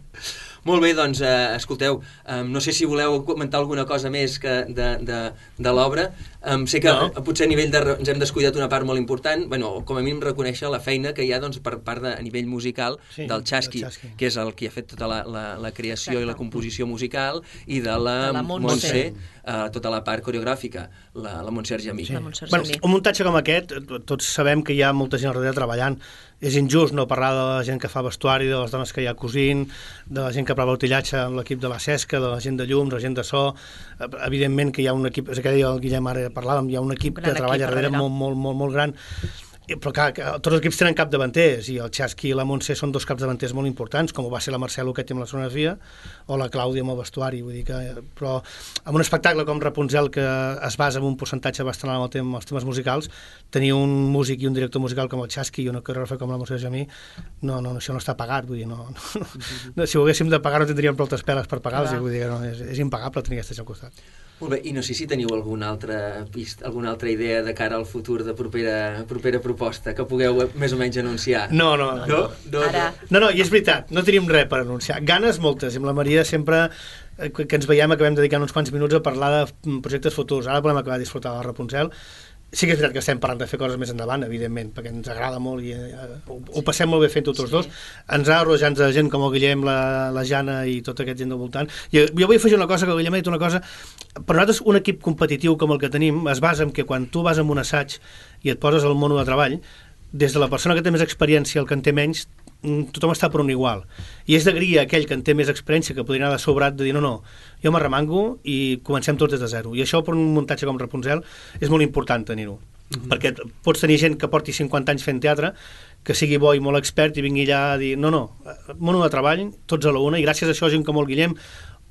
A: Molt bé, doncs, eh, escolteu, eh, no sé si voleu comentar alguna cosa més que de, de, de l'obra. Eh, sé que no. Potser a nivell de... ens hem descuidat una part molt important, bueno, com a mínim reconèixer la feina que hi ha doncs, per part de, a nivell musical sí, del Chasqui, que és el que ha fet tota la, la, la creació Exacte. I la composició musical, i de la, de la Montse, eh, tota la part coreogràfica, la, la Montse Argemí.
F: Sí. Bueno, un muntatge com aquest, tots sabem que hi ha molta gent darrere treballant. És injust no parlar de la gent que fa vestuari, de les dones que hi ha cosint, de la gent que prova utillatge amb l'equip de la Cesca, de la gent de llum, de la gent de so. Evidentment que hi ha un equip, és que deia el Guillem ara parlàvem, hi ha un equip que treballa darrere molt, molt, molt, molt gran. Però clar, tots els equips tenen capdavanters i el Chasqui i la Montse són dos capdavanters molt importants, com ho va ser la Marcelo que té amb la sonografia o la Clàudia amb el vestuari, vull dir que, però amb un espectacle com Rapunzel que es basa en un percentatge bastant alt amb els temes musicals, tenir un músic i un director musical com el Chasqui i una coreògrafa com la Montse Argemí, no, no, això no està pagat, vull dir, no, no, no, si ho haguéssim de pagar no tindríem prou peles per pagar-los, vull dir que no, és, és impagable tenir aquestes al costat.
A: Molt bé, i no sé si teniu alguna altra pista, alguna altra idea de cara al futur de propera, propera proposta que pugueu més o menys anunciar?
F: No, no.
A: No, no, no,
F: Ara... no, no i és veritat, no tenim res per anunciar. Ganes moltes, i amb la Maria sempre que ens veiem acabem dedicant uns quants minuts a parlar de projectes futurs. Ara volem acabar de disfrutar de la Rapunzel. Sí que és veritat que estem parlant de fer coses més endavant, evidentment, perquè ens agrada molt i eh, ho, ho passem molt bé fent tots sí. dos. Ens ha rodejat de gent com el Guillem, la, la Jana i tota aquesta gent del voltant. I jo vull afegir una cosa, que el Guillem ha dit una cosa. Per nosaltres, un equip competitiu com el que tenim es basa en que quan tu vas amb un assaig i et poses al mono de treball, des de la persona que té més experiència al que en té menys, tothom està per un igual. I és d'agrair a aquell que en té més experiència, que podria anar de sobrat de dir no, no, jo m'arremango i comencem tots des de zero. I això per un muntatge com Rapunzel és molt important tenir-ho. Mm-hmm. Perquè pots tenir gent que porti cinquanta anys fent teatre, que sigui bo i molt expert i vingui allà a dir no, no, mono de treball, tots a la una, i gràcies a això gent com el Guillem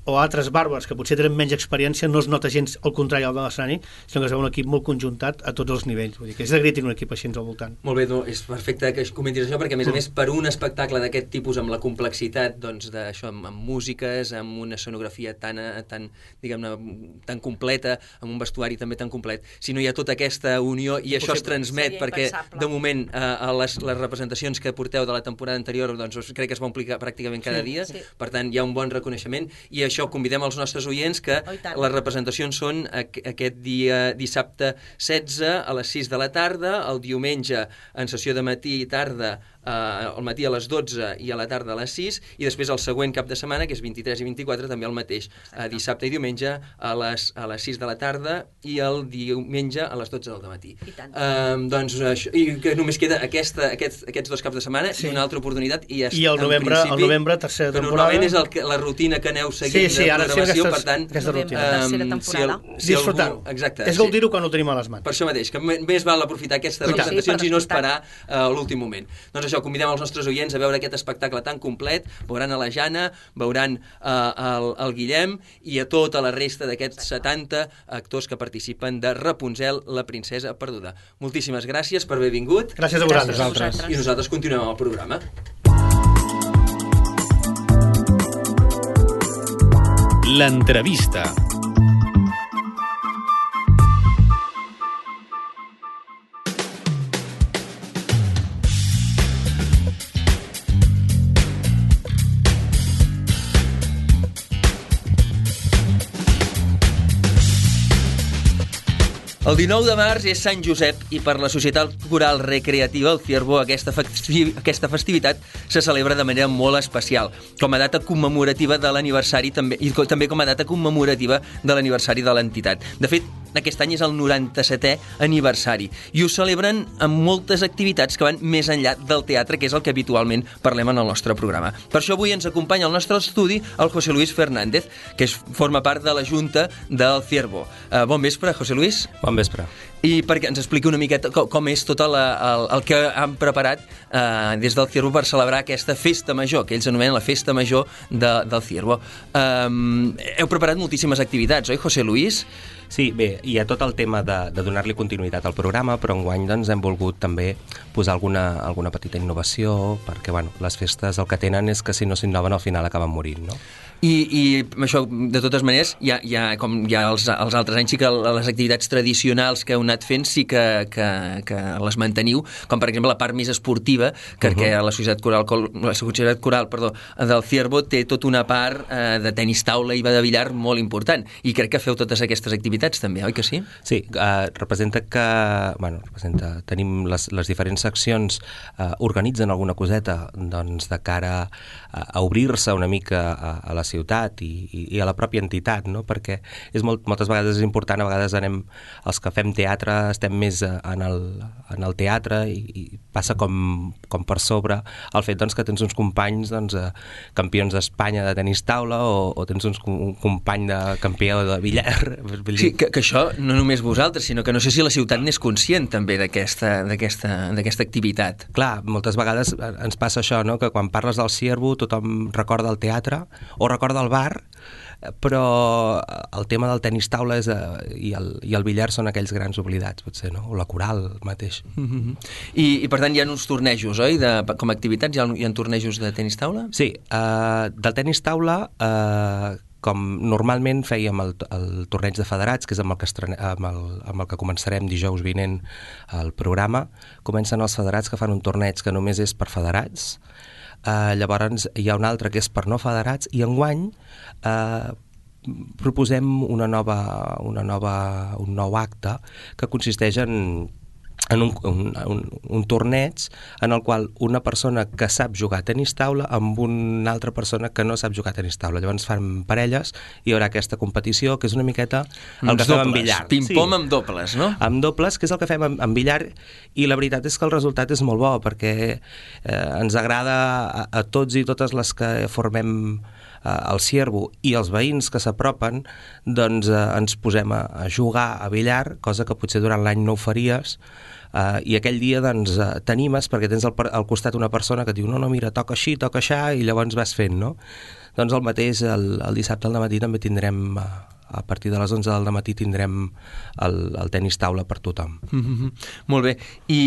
F: o altres bàrbars que potser tenen menys experiència, no es nota gens al contrari al de l'escenari, sinó que es veu un equip molt conjuntat a tots els nivells. Vull dir que és d'agrair tenir un equip així al voltant.
A: Molt bé, no, és perfecte que comentis això, perquè a més a més per un espectacle d'aquest tipus amb la complexitat doncs, d'això, amb, amb músiques, amb una escenografia tan, tan, diguem-ne, tan completa, amb un vestuari també tan complet, si no hi ha tota aquesta unió i això es transmet, perquè de moment eh, a les, les representacions que porteu de la temporada anterior doncs crec que es va omplir pràcticament cada dia, sí. Per tant hi ha un bon reconeixement i això convidem els nostres oients que oh, les representacions són aquest dia dissabte setze a les sis de la tarda, el diumenge en sessió de matí i tarda eh, al matí a les dotze i a la tarda a les sis i després el següent cap de setmana que és vint-i-tres i vint-i-quatre també el mateix, eh, dissabte i diumenge a les, a les sis de la tarda i el diumenge a les dotze del matí. Eh, doncs això, i que només queda aquesta, aquests, aquests dos caps de setmana sí. I una altra oportunitat i,
F: I el novembre, el novembre tercera temporada.
A: Normalment és el que, la rutina que aneu seguint
F: sí, sí,
A: de programació,
F: sí,
A: per tant
F: aquesta rutina.
E: Um, tercera temporada.
A: Si el, si
F: disfrutar-ho.
A: Exacte.
F: És gaudir-ho quan ho tenim a les mans.
A: Per això mateix, que més val aprofitar aquestes sí, representacions sí, i no esperar a uh, l'últim moment. Doncs això, convidem els nostres oients a veure aquest espectacle tan complet, veuran a la Jana, veuran uh, el, el Guillem i a tota la resta d'aquests setanta actors que participen de Rapunzel, la princesa perduda. Moltíssimes gràcies per haver vingut.
F: Gràcies a vosaltres.
E: Gràcies a vosaltres.
A: I nosaltres continuem amb el programa.
B: L'entrevista.
A: El dinou de març és Sant Josep i per la Societat Coral Recreativa El Ciervo aquesta, festi aquesta festivitat se celebra de manera molt especial, com a data commemorativa de l'aniversari també, i també com a data commemorativa de l'aniversari de l'entitat. De fet, aquest any és el noranta-setè aniversari i ho celebren amb moltes activitats que van més enllà del teatre, que és el que habitualment parlem en el nostre programa. Per això avui ens acompanya al nostre estudi el José Luis Fernández, que és, forma part de la Junta del Ciervo. Uh, bon vespre, José Luis.
I: Bon vespre.
A: I perquè ens expliqui una miqueta com, com és tot la, el, el que han preparat eh, des del Ciervo per celebrar aquesta festa major, que ells anomenen la festa major de, del Ciervo. Um, heu preparat moltíssimes activitats, oi, José Luis?
I: Sí, bé, hi ha tot el tema de, de donar-li continuïtat al programa, però enguany doncs, hem volgut també posar alguna, alguna petita innovació, perquè bueno, les festes el que tenen és que si no s'innoven al final acaben morint, no?
A: I, i això, de totes maneres, hi ha, hi ha, com hi ha els, els altres anys, sí que les activitats tradicionals que heu anat fent sí que, que, que les manteniu, com per exemple la part més esportiva, perquè uh -huh. la Societat Coral, la Societat Coral perdó, del Ciervo té tota una part eh, de tenis taula i de billar molt important, i crec que feu totes aquestes activitats també, oi que sí?
I: Sí, eh, representa que, bueno, representa, tenim les, les diferents seccions eh, organitzen alguna coseta doncs, de cara a, a obrir-se una mica a, a la ciutat i, i, i a la pròpia entitat, no? Perquè és molt, moltes vegades és important, a vegades anem, els que fem teatre estem més en el, en el teatre i, i passa com, com per sobre el fet doncs, que tens uns companys doncs, campions d'Espanya de tenis taula o, o tens uns, un company de campió de billar.
A: Sí, que, que això no només vosaltres, sinó que no sé si la ciutat n'és conscient també d'aquesta d'aquesta activitat.
I: Clar, moltes vegades ens passa això, no? Que quan parles del Ciervo tothom recorda el teatre o recorda el bar, però el tema del tenis taula és, i, el, i el billar són aquells grans oblidats, potser, no? O la coral mateix.
A: Mm-hmm. I, I per tant hi ha uns tornejos, oi? De, com a activitats hi ha, hi ha tornejos de tenis taula?
I: Sí, uh, del tenis taula uh, com normalment fèiem el, el torneig de federats, que és amb el que, estrene, amb el, amb el que començarem dijous vinent el programa, comencen els federats que fan un torneig que només és per federats. Uh, llavors hi ha un altre que és per no federats i enguany uh, proposem una nova, una nova, un nou acte que consisteix en en un, un, un, un torneig en el qual una persona que sap jugar a tenis taula amb una altra persona que no sap jugar a tenis taula. Llavors fan parelles i hi haurà aquesta competició que és una miqueta el que fem amb billar.
A: Ping-pong sí. Amb dobles, no?
I: Amb dobles, que és el que fem amb, amb billar, i la veritat és que el resultat és molt bo perquè eh, ens agrada a, a tots i totes les que formem al Ciervo i els veïns que s'apropen doncs eh, ens posem a, a jugar a billar, cosa que potser durant l'any no ho faries Uh, I aquell dia doncs, uh, t'animes perquè tens al, al costat una persona que et diu no, no, mira, toca així, toca aixà, i llavors vas fent, no? Doncs el mateix, el, el dissabte al dematí també tindrem, uh, a partir de les onze del dematí tindrem el, el tenis taula per tothom.
A: Mm-hmm. Molt bé.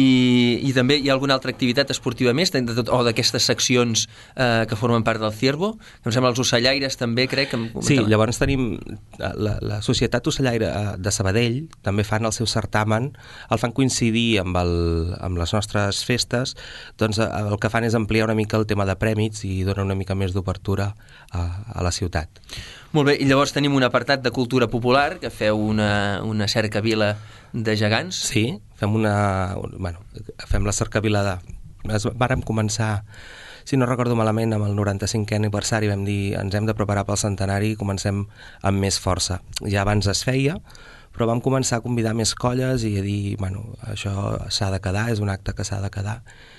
A: I, I també hi ha alguna altra activitat esportiva més, de tot, o d'aquestes seccions eh, que formen part del Ciervo? Em sembla els ocellaires també, crec. Que
I: sí, llavors tenim la, la Societat Ocellaire de Sabadell, també fan el seu certamen, el fan coincidir amb, el, amb les nostres festes, doncs el que fan és ampliar una mica el tema de prèmits i donar una mica més d'obertura a, a la ciutat.
A: Molt bé, i llavors tenim un apartat de cultura popular, que feu una, una cercavila de gegants.
I: Sí, fem una... Bueno, fem la cercavila de... Es, vàrem començar, si no recordo malament, amb el noranta-cinquè aniversari, vam dir ens hem de preparar pel centenari i comencem amb més força. Ja abans es feia, però vam començar a convidar més colles i a dir, bueno, això s'ha de quedar, és un acte que s'ha de quedar,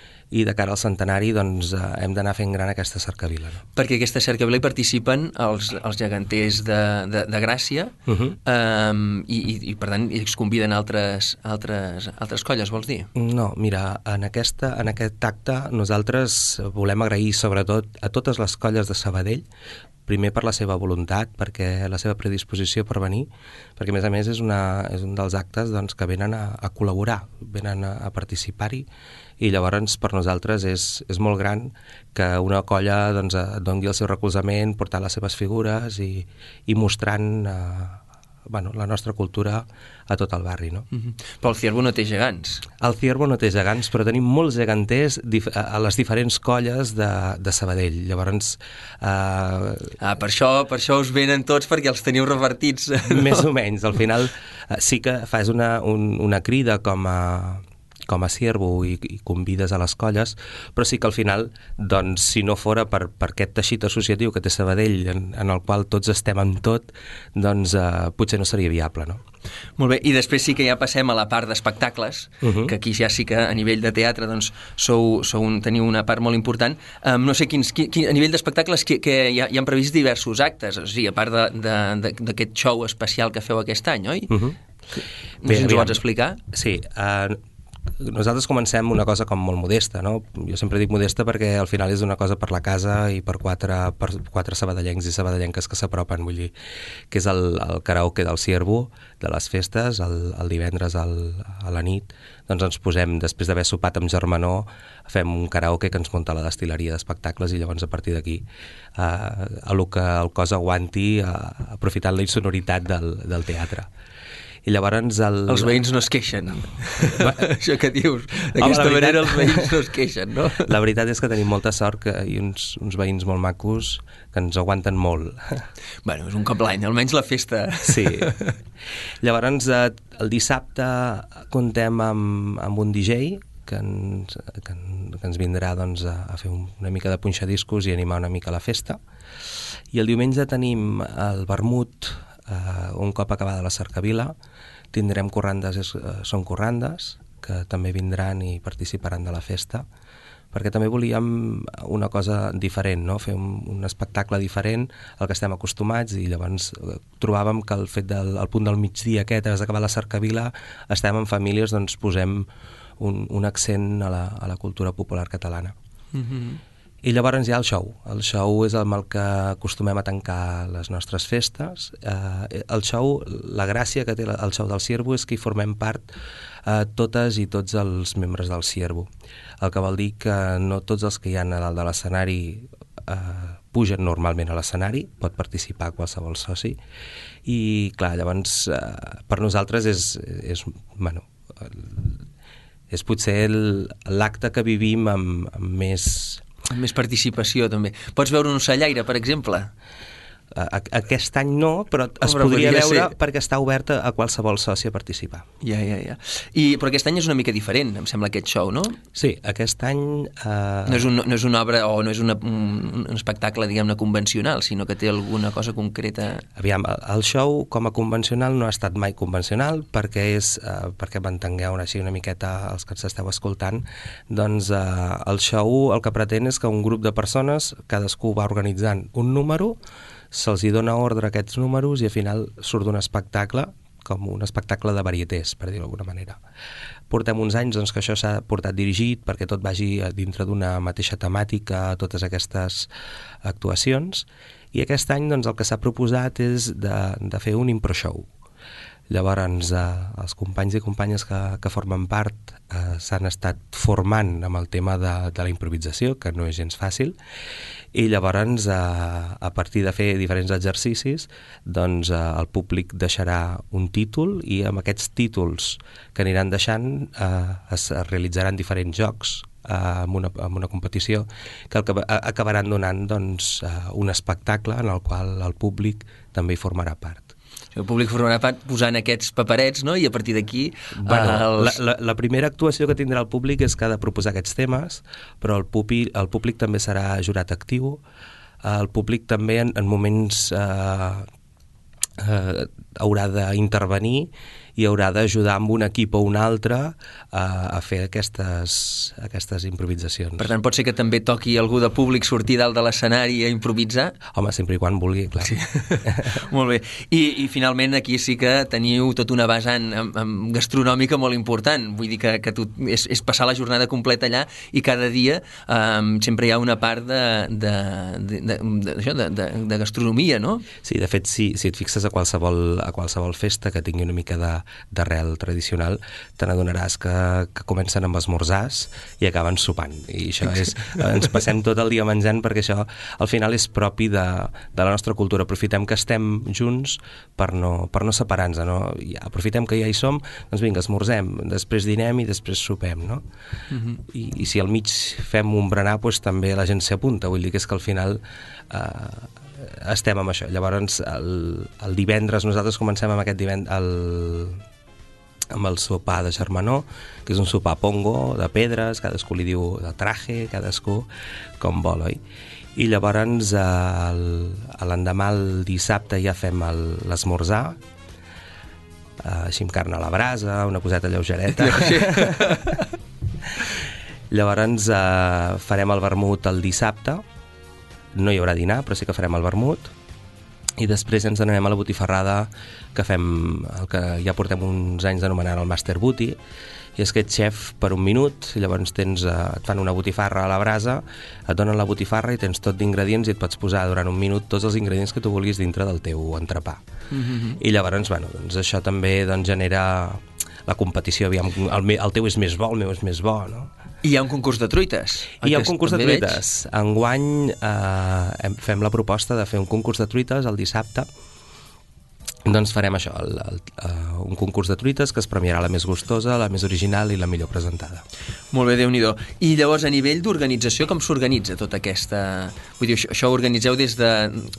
I: i de cara al centenari doncs, eh, hem d'anar fent gran aquesta cercavila. No?
A: Perquè aquesta cercavila hi participen els, els geganters de, de, de Gràcia uh-huh. um, i, i, i per tant es conviden altres, altres, altres colles, vols dir?
I: No, mira, en, aquesta, en aquest acte nosaltres volem agrair sobretot a totes les colles de Sabadell, primer per la seva voluntat, perquè la seva predisposició per venir, perquè a més a més és, una, és un dels actes doncs, que venen a, a col·laborar, venen a, a participar-hi, i llavors per nosaltres és, és molt gran que una colla doncs, doni el seu recolzament, portant les seves figures i, i mostrant eh, bueno, la nostra cultura a tot el barri. No?
A: Mm-hmm. Però el Ciervo no té gegants.
I: El Ciervo no té gegants, però tenim molts geganters a les diferents colles de, de Sabadell. Llavors... Eh...
A: Ah, per això, per això us venen tots, perquè els teniu repartits.
I: Més o menys. Al final eh, sí que fas una, un, una crida com a... com a Ciervo i, i convides a les colles, però sí que al final, doncs, si no fora per, per aquest teixit associatiu que té Sabadell, en, en el qual tots estem en tot, doncs eh, potser no seria viable, no?
A: Molt bé, i després sí que ja passem a la part d'espectacles, uh-huh. que aquí ja sí que a nivell de teatre doncs, sou, sou un, teniu una part molt important. Um, no sé, quins, quin, a nivell d'espectacles que, que hi, ha, hi han previst diversos actes, o sigui, a part d'aquest show especial que feu aquest any, oi? Uh-huh. No sé si ens ho pots explicar?
I: Sí, uh, nosaltres comencem una cosa com molt modesta, no? Jo sempre dic modesta perquè al final és una cosa per la casa i per quatre, per quatre sabadellencs i sabadellenques que s'apropen, vull dir, que és el, el karaoke del Ciervo, de les festes, el, el divendres al, a la nit, doncs ens posem, després d'haver sopat amb germanor, fem un karaoke que ens munta la destil·leria d'espectacles i llavors a partir d'aquí eh, a lo que el cos aguanti, eh, aprofitant la insonoritat del, del teatre. I llavors el...
A: Els veïns no es queixen. Això que dius. D'aquesta veritat... manera els veïns no es queixen, no?
I: La veritat és que tenim molta sort que hi ha uns, uns veïns molt macos que ens aguanten molt.
A: Bueno, és un cop l'any, almenys la festa.
I: Sí. Llavors el dissabte comptem amb, amb un D J que ens, que, que ens vindrà doncs, a, a fer una mica de punxadiscos i animar una mica la festa. I el diumenge tenim el vermut. Uh, un cop acabada la cercavila tindrem corrandes, uh, són corrandes que també vindran i participaran de la festa, perquè també volíem una cosa diferent, no? Fer un, un espectacle diferent al que estem acostumats, i llavors uh, trobàvem que el fet del el punt del migdia aquest, has d'acabar la cercavila, estem en famílies, doncs posem un, un accent a la, a la cultura popular catalana. Mm-hmm. I llavors hi ha el show. El show és amb el que acostumem a tancar les nostres festes. Eh, el show, la gràcia que té el show del Ciervo és que hi formem part eh, totes i tots els membres del Ciervo. El que vol dir que no tots els que hi ha a dalt de l'escenari eh, pugen normalment a l'escenari, pot participar qualsevol soci. I clar, llavors eh, per nosaltres és, és, bueno, és potser l'acte que vivim amb, amb més...
A: Amb més participació, també. Pots veure un ocellaire, per exemple?
I: Aquest any no, però es
A: però
I: podria veure
A: ser...
I: perquè està oberta a qualsevol soci a participar.
A: Ja, ja, ja. I, però aquest any és una mica diferent, em sembla, aquest show, no?
I: Sí, aquest any... Uh...
A: No, és un, no és una obra o no és una, un, un espectacle, diguem-ne, convencional, sinó que té alguna cosa concreta...
I: Aviam, el show com a convencional no ha estat mai convencional, perquè és, uh, perquè m'entengueu així una miqueta els que ens esteu escoltant, doncs uh, el show el que pretén és que un grup de persones, cadascú va organitzant un número, se'ls hi dona ordre a aquests números i al final surt un espectacle com un espectacle de varietés, per dir-ho d'alguna manera. Portem uns anys doncs, que això s'ha portat dirigit perquè tot vagi dintre d'una mateixa temàtica, totes aquestes actuacions, i aquest any doncs, el que s'ha proposat és de, de fer un impro show. Llavors, eh, els companys i companyes que, que formen part eh, s'han estat formant amb el tema de, de la improvisació, que no és gens fàcil, i llavors, eh, a partir de fer diferents exercicis, doncs eh, el públic deixarà un títol i amb aquests títols que aniran deixant eh, es realitzaran diferents jocs eh, amb, una, amb una competició que el que acabaran donant doncs, eh, un espectacle en el qual el públic també hi formarà part.
A: El públic formarà part posant aquests paperets, no? I a partir d'aquí...
I: Bueno,
A: els...
I: la, la, la primera actuació que tindrà el públic és que ha de proposar aquests temes, però el públic, el públic també serà jurat actiu. El públic també en, en moments eh, eh, haurà d'intervenir i haurà d'ajudar amb un equip o un altre a, a fer aquestes, aquestes improvisacions.
A: Per tant, pot ser que també toqui algú de públic sortir dalt de l'escenari a improvisar?
I: Home, sempre i quan vulgui, clar.
A: Sí. Molt bé. I, I finalment aquí sí que teniu tota una vessant gastronòmica molt important. Vull dir que, que tu, és, és passar la jornada completa allà i cada dia um, sempre hi ha una part de, de, de, de, de, de, de, de gastronomia, no?
I: Sí, de fet, si, si et fixes a qualsevol, a qualsevol festa que tingui una mica de d'arrel tradicional, te n'adonaràs que, que comencen amb esmorzars i acaben sopant. I això és... Ens passem tot el dia menjant perquè això al final és propi de, de la nostra cultura. Aprofitem que estem junts per no, per no separar-nos, no? I aprofitem que ja hi som, doncs vinga, esmorzem, després dinem i després sopem, no? Uh-huh. I, I si al mig fem un berenar, doncs també la gent s'hi apunta. Vull dir que és que al final... Eh, estem amb això. Llavors, el, el divendres nosaltres comencem amb aquest divendres el, amb el sopar de germanor, que és un sopar pongo de pedres, cadascú li diu de traje, cadascú com vol, oi? I llavors l'endemà, el dissabte, ja fem l'esmorzar, així amb carn a la brasa, una coseta lleugereta. Llavors eh, farem el vermut el dissabte. No hi haurà dinar, però sí que farem el vermut, i després ens n'anem a la botifarrada, que fem el que ja portem uns anys anomenant el Master Booty, i és que ets xef per un minut, llavors tens, eh, et fan una botifarra a la brasa, et donen la botifarra i tens tot d'ingredients i et pots posar durant un minut tots els ingredients que tu vulguis dintre del teu entrepà. Mm-hmm. I llavors, bueno, doncs això també doncs, genera la competició, aviam, el, el teu és més bo, el meu és més bo, no?
A: I hi ha un concurs de truites.
I: I hi ha un concurs de truites. Enguany eh, fem la proposta de fer un concurs de truites el dissabte. Doncs farem això, el, el, uh, un concurs de truites que es premiarà la més gustosa, la més original i la millor presentada.
A: Molt bé, Déu-n'hi-do. I llavors, a nivell d'organització, com s'organitza tota aquesta... Vull dir, això, això ho organitzeu des de...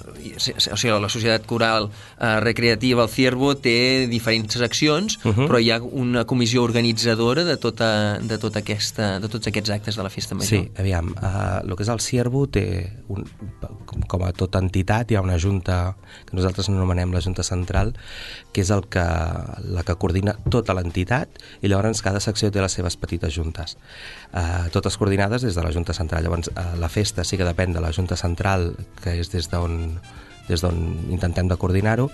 A: O sigui, la Societat Coral eh, Recreativa, el Ciervo, té diferents seccions, uh-huh. però hi ha una comissió organitzadora de, tota, de, tota aquesta, de tots aquests actes de la Festa Major.
I: Sí, aviam, uh, el que és el Ciervo té, un, com a tota entitat, hi ha una junta que nosaltres anomenem la Junta Central, que és el que, la que coordina tota l'entitat, i llavors cada secció té les seves petites juntes, eh, totes coordinades des de la Junta Central. Llavors eh, la festa sí que depèn de la Junta Central, que és des d'on des d'on intentem de coordinar-ho,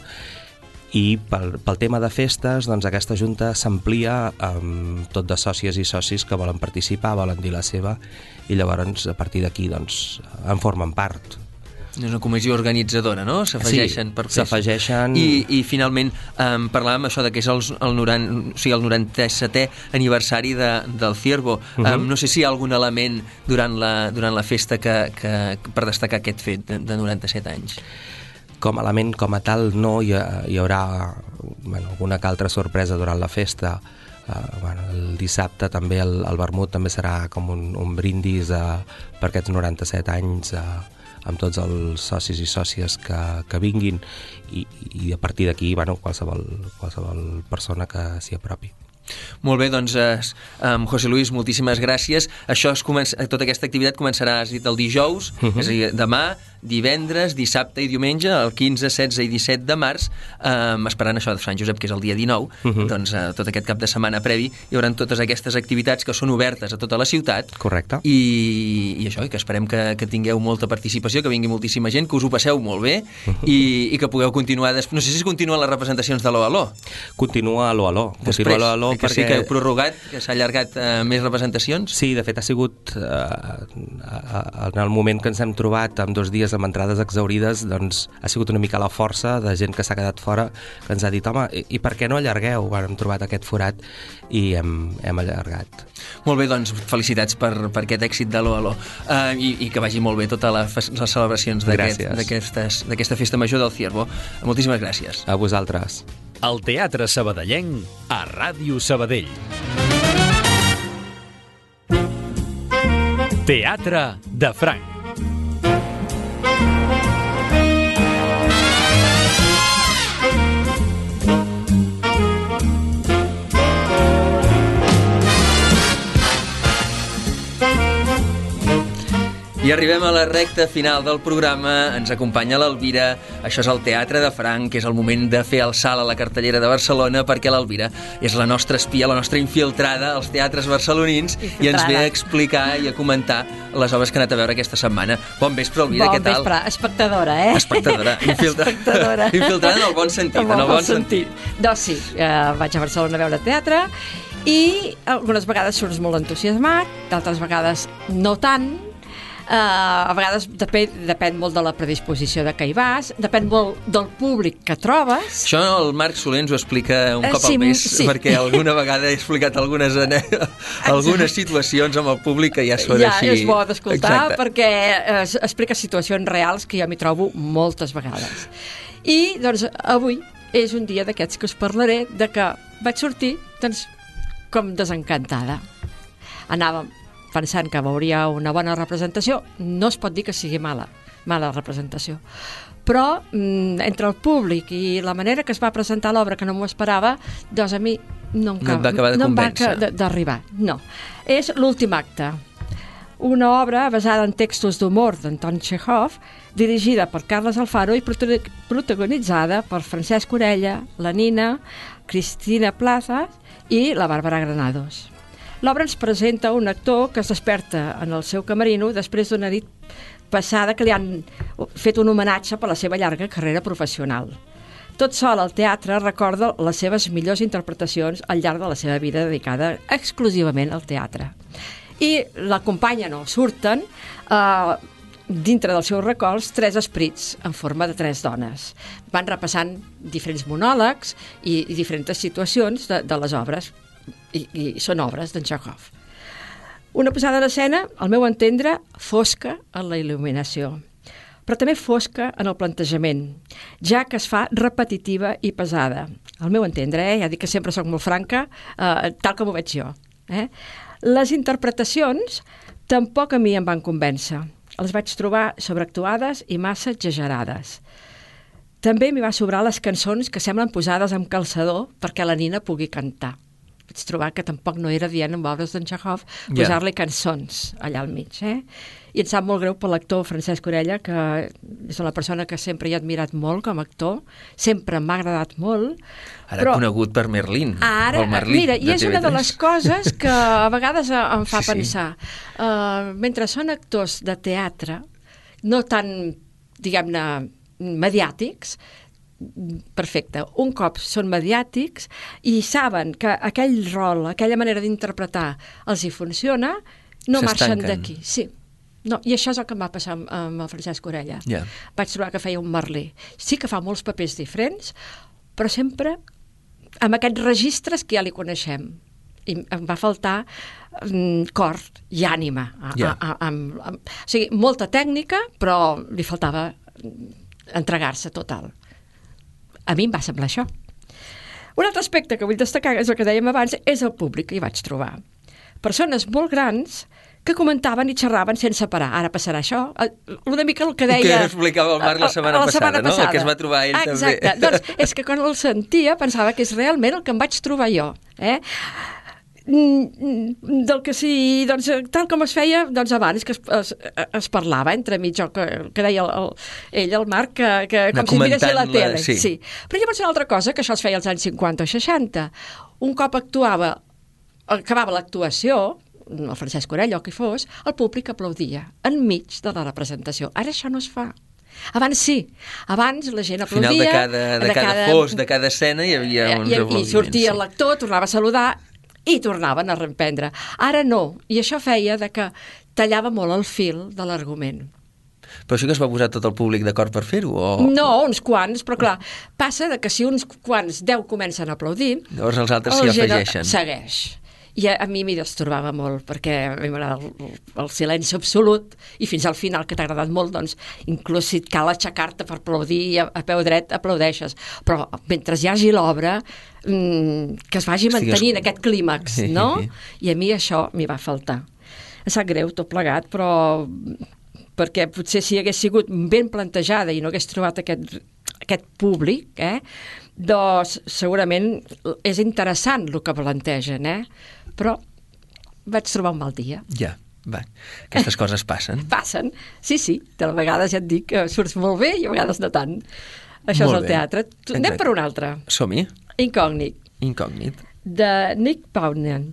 I: i pel, pel tema de festes, doncs aquesta junta s'amplia amb tot de sòcies i socis que volen participar, volen dir la seva, i llavors a partir d'aquí doncs en formen part.
A: És una comissió organitzadora, no? S'afegeixen
I: sí,
A: per fer
I: s'afegeixen...
A: I, I finalment um, parlàvem això de que és el, el, noranta, o sigui, el noranta-setè aniversari de, del Ciervo. Uh -huh. um, no sé si hi ha algun element durant la, durant la festa que, que, per destacar aquest fet de, de noranta-set anys.
I: Com a element, com a tal, no hi, ha, hi haurà bueno, alguna que altra sorpresa durant la festa. Uh, bueno, el dissabte també el, el vermut també serà com un, un brindis uh, per aquests noranta-set anys uh, amb tots els socis i sòcies que, que vinguin, i, i a partir d'aquí bueno, qualsevol, qualsevol persona que s'hi apropi.
A: Molt bé, doncs, eh, um, José Luis, moltíssimes gràcies. Això es comença, tota aquesta activitat començarà, has dit, el dijous, uh-huh. és a dir, demà, divendres, dissabte i diumenge, el quinze, setze i disset de març, eh, esperant això de Sant Josep, que és el dia dinou, uh-huh. doncs eh, tot aquest cap de setmana previ hi haurà totes aquestes activitats que són obertes a tota la ciutat.
I: Correcte.
A: I, i això, i que esperem que, que tingueu molta participació, que vingui moltíssima gent, que us ho passeu molt bé uh-huh. i, i que pugueu continuar després. No sé si continuen les representacions de l'O Aló.
I: Continua l'O Aló. Continua l'O Aló
A: que
I: perquè...
A: sí que heu prorrogat, que s'ha allargat eh, més representacions.
I: Sí, de fet ha sigut eh, en el moment que ens hem trobat amb dos dies amb entrades exaurides, doncs ha sigut una mica la força de gent que s'ha quedat fora, que ens ha dit, home, i, i per què no allargueu? Bueno, hem trobat aquest forat i hem, hem allargat.
A: Molt bé, doncs felicitats per, per aquest èxit de l'O Aló uh, i, i que vagi molt bé totes la, les celebracions d'aquesta festa major del Ciervo. Moltíssimes gràcies.
I: A vosaltres.
B: El Teatre Sabadellenc a Ràdio Sabadell. Teatre de Franc.
A: I arribem a la recta final del programa, ens acompanya l'Elvira, això és el Teatre de Franc, que és el moment de fer el salt a la cartellera de Barcelona, perquè l'Elvira és la nostra espia, la nostra infiltrada als teatres barcelonins, infiltrada. I ens ve a explicar i a comentar les obres que ha anat a veure aquesta setmana. Bon vespre, Elvira,
J: bon
A: què tal?
J: Bon vespre, espectadora, eh?
A: Espectadora, Infiltra... espectadora. Infiltrada en el bon sentit, en el bon, bon sentit. sentit.
J: Doncs sí, eh, vaig a Barcelona a veure teatre i algunes vegades surts molt entusiasmat, d'altres vegades no tant. Uh, a vegades depèn, depèn molt de la predisposició de què hi vas, depèn molt del públic que trobes.
A: Això el Marc Soler ens ho explica un cop
J: uh, sí,
A: al mes, sí. perquè alguna vegada he explicat algunes, algunes situacions amb el públic que ja són
J: ja,
A: així.
J: Ja, és bo d'escoltar, Exacte. perquè uh, explica situacions reals que jo m'hi trobo moltes vegades. I, doncs, avui és un dia d'aquests que us parlaré de que vaig sortir, doncs, com desencantada. Anàvem pensant que veuria una bona representació. No es pot dir que sigui mala, mala representació. Però mm, entre el públic i la manera que es va presentar l'obra, que no m'ho esperava, doncs a mi no em,
A: no em va acabar de
J: no
A: convèncer.
J: No d'arribar, no. És l'últim acte. Una obra basada en textos d'humor d'Anton Txékhov, dirigida per Carles Alfaro i protagonitzada per Francesc Orella, la Nina, Cristina Plaza i la Bàrbara Granados. L'obra ens presenta un actor que es desperta en el seu camerino després d'una nit passada que li han fet un homenatge per la seva llarga carrera professional. Tot sol al teatre recorda les seves millors interpretacions al llarg de la seva vida dedicada exclusivament al teatre. I l'acompanyen o surten eh, dintre dels seus records tres esprits en forma de tres dones. Van repassant diferents monòlegs i, i diferents situacions de, de les obres. I, i són obres d'en Txékhov. Una posada en escena, al meu entendre, fosca en la il·luminació, però també fosca en el plantejament, ja que es fa repetitiva i pesada. Al meu entendre, eh? Ja dic que sempre soc molt franca, eh, tal com ho veig jo. Eh? Les interpretacions tampoc a mi em van convèncer. Les vaig trobar sobreactuades i massa exagerades. També m'hi va sobrar les cançons que semblen posades amb calçador perquè la Nina pugui cantar. Vaig trobar que tampoc no era dient amb obres d'en Txékhov posar-li cançons allà al mig. Eh? I em sap molt greu per l'actor Francesc Orella, que és una persona que sempre he admirat molt com a actor, sempre m'ha agradat molt.
A: Ara
J: però...
A: conegut per Merlín.
J: Ara,
A: Merlí,
J: mira, i és una de les coses que a vegades em fa
A: sí,
J: pensar. Sí. Uh, mentre són actors de teatre, no tan, diguem-ne, mediàtics, perfecte. Un cop són mediàtics i saben que aquell rol, aquella manera d'interpretar els hi funciona, no marxen d'aquí. Sí. No, i això és el que em va passar amb, amb el Francesc Orella.
A: Yeah.
J: Vaig trobar que feia un Merlí. Sí que fa molts papers diferents, però sempre amb aquests registres que ja li coneixem. I em va faltar um, cor i ànima. A, yeah. a, a, a, a, o sigui, molta tècnica, però li faltava entregar-se total. A mi em va semblar això. Un altre aspecte que vull destacar, és el que dèiem abans, és el públic que hi vaig trobar. Persones molt grans que comentaven i xerraven sense parar. Ara passarà això. Una mica el que deia...
A: Que explicava el Marc la setmana, la setmana passada, passada, no? El que es va trobar ell
J: Exacte.
A: també.
J: Doncs és que quan el sentia pensava que és realment el que em vaig trobar jo. Eh? del que sí, doncs, tal com es feia doncs abans, que es, es, es parlava entre mig, que, que deia el, el, ell, el Marc, que, que com si miressi la tele. La, sí. sí. Però llavors una altra cosa, que això es feia als anys cinquanta o seixanta. Un cop actuava, acabava l'actuació, el Francesc Orella o qui fos, el públic aplaudia enmig de la representació. Ara això no es fa. Abans sí, abans la gent aplaudia...
A: Al final de cada, de, de cada, cada fos, de cada escena hi havia uns
J: i,
A: aplaudiments.
J: I sortia
A: sí.
J: l'actor, tornava a saludar i tornaven a reemprendre. Ara no, i això feia de que tallava molt el fil de l'argument.
A: Però això que es va posar tot el públic d'acord per fer-ho? O...
J: No, uns quants, però clar, passa de que si uns quants, deu comencen a aplaudir...
A: Llavors els altres s'hi afegeixen.
J: Segueix. I a, a mi m'hi destorbava molt, perquè a mi m'agrada el, el silenci absolut, i fins al final, que t'ha agradat molt, doncs, inclús si et cal aixecar-te per aplaudir a, a peu dret, aplaudeixes. Però mentre hi hagi l'obra, mmm, que es vagi mantenint Estigues... aquest clímax, no? I a mi això m'hi va faltar. Em sap greu tot plegat, però perquè potser si hagués sigut ben plantejada i no hagués trobat aquest, aquest públic, eh, doncs segurament és interessant el que plantegen, eh? Però vaig trobar un mal dia.
A: Ja, va. Aquestes coses passen.
J: Passen, sí, sí. De vegades ja et dic que surts molt bé i a vegades no tant. Això molt és el bé. Teatre. Exacte. Anem per un altre.
A: Som-hi.
J: Incògnit.
A: Incògnit.
J: De Nick Paunen.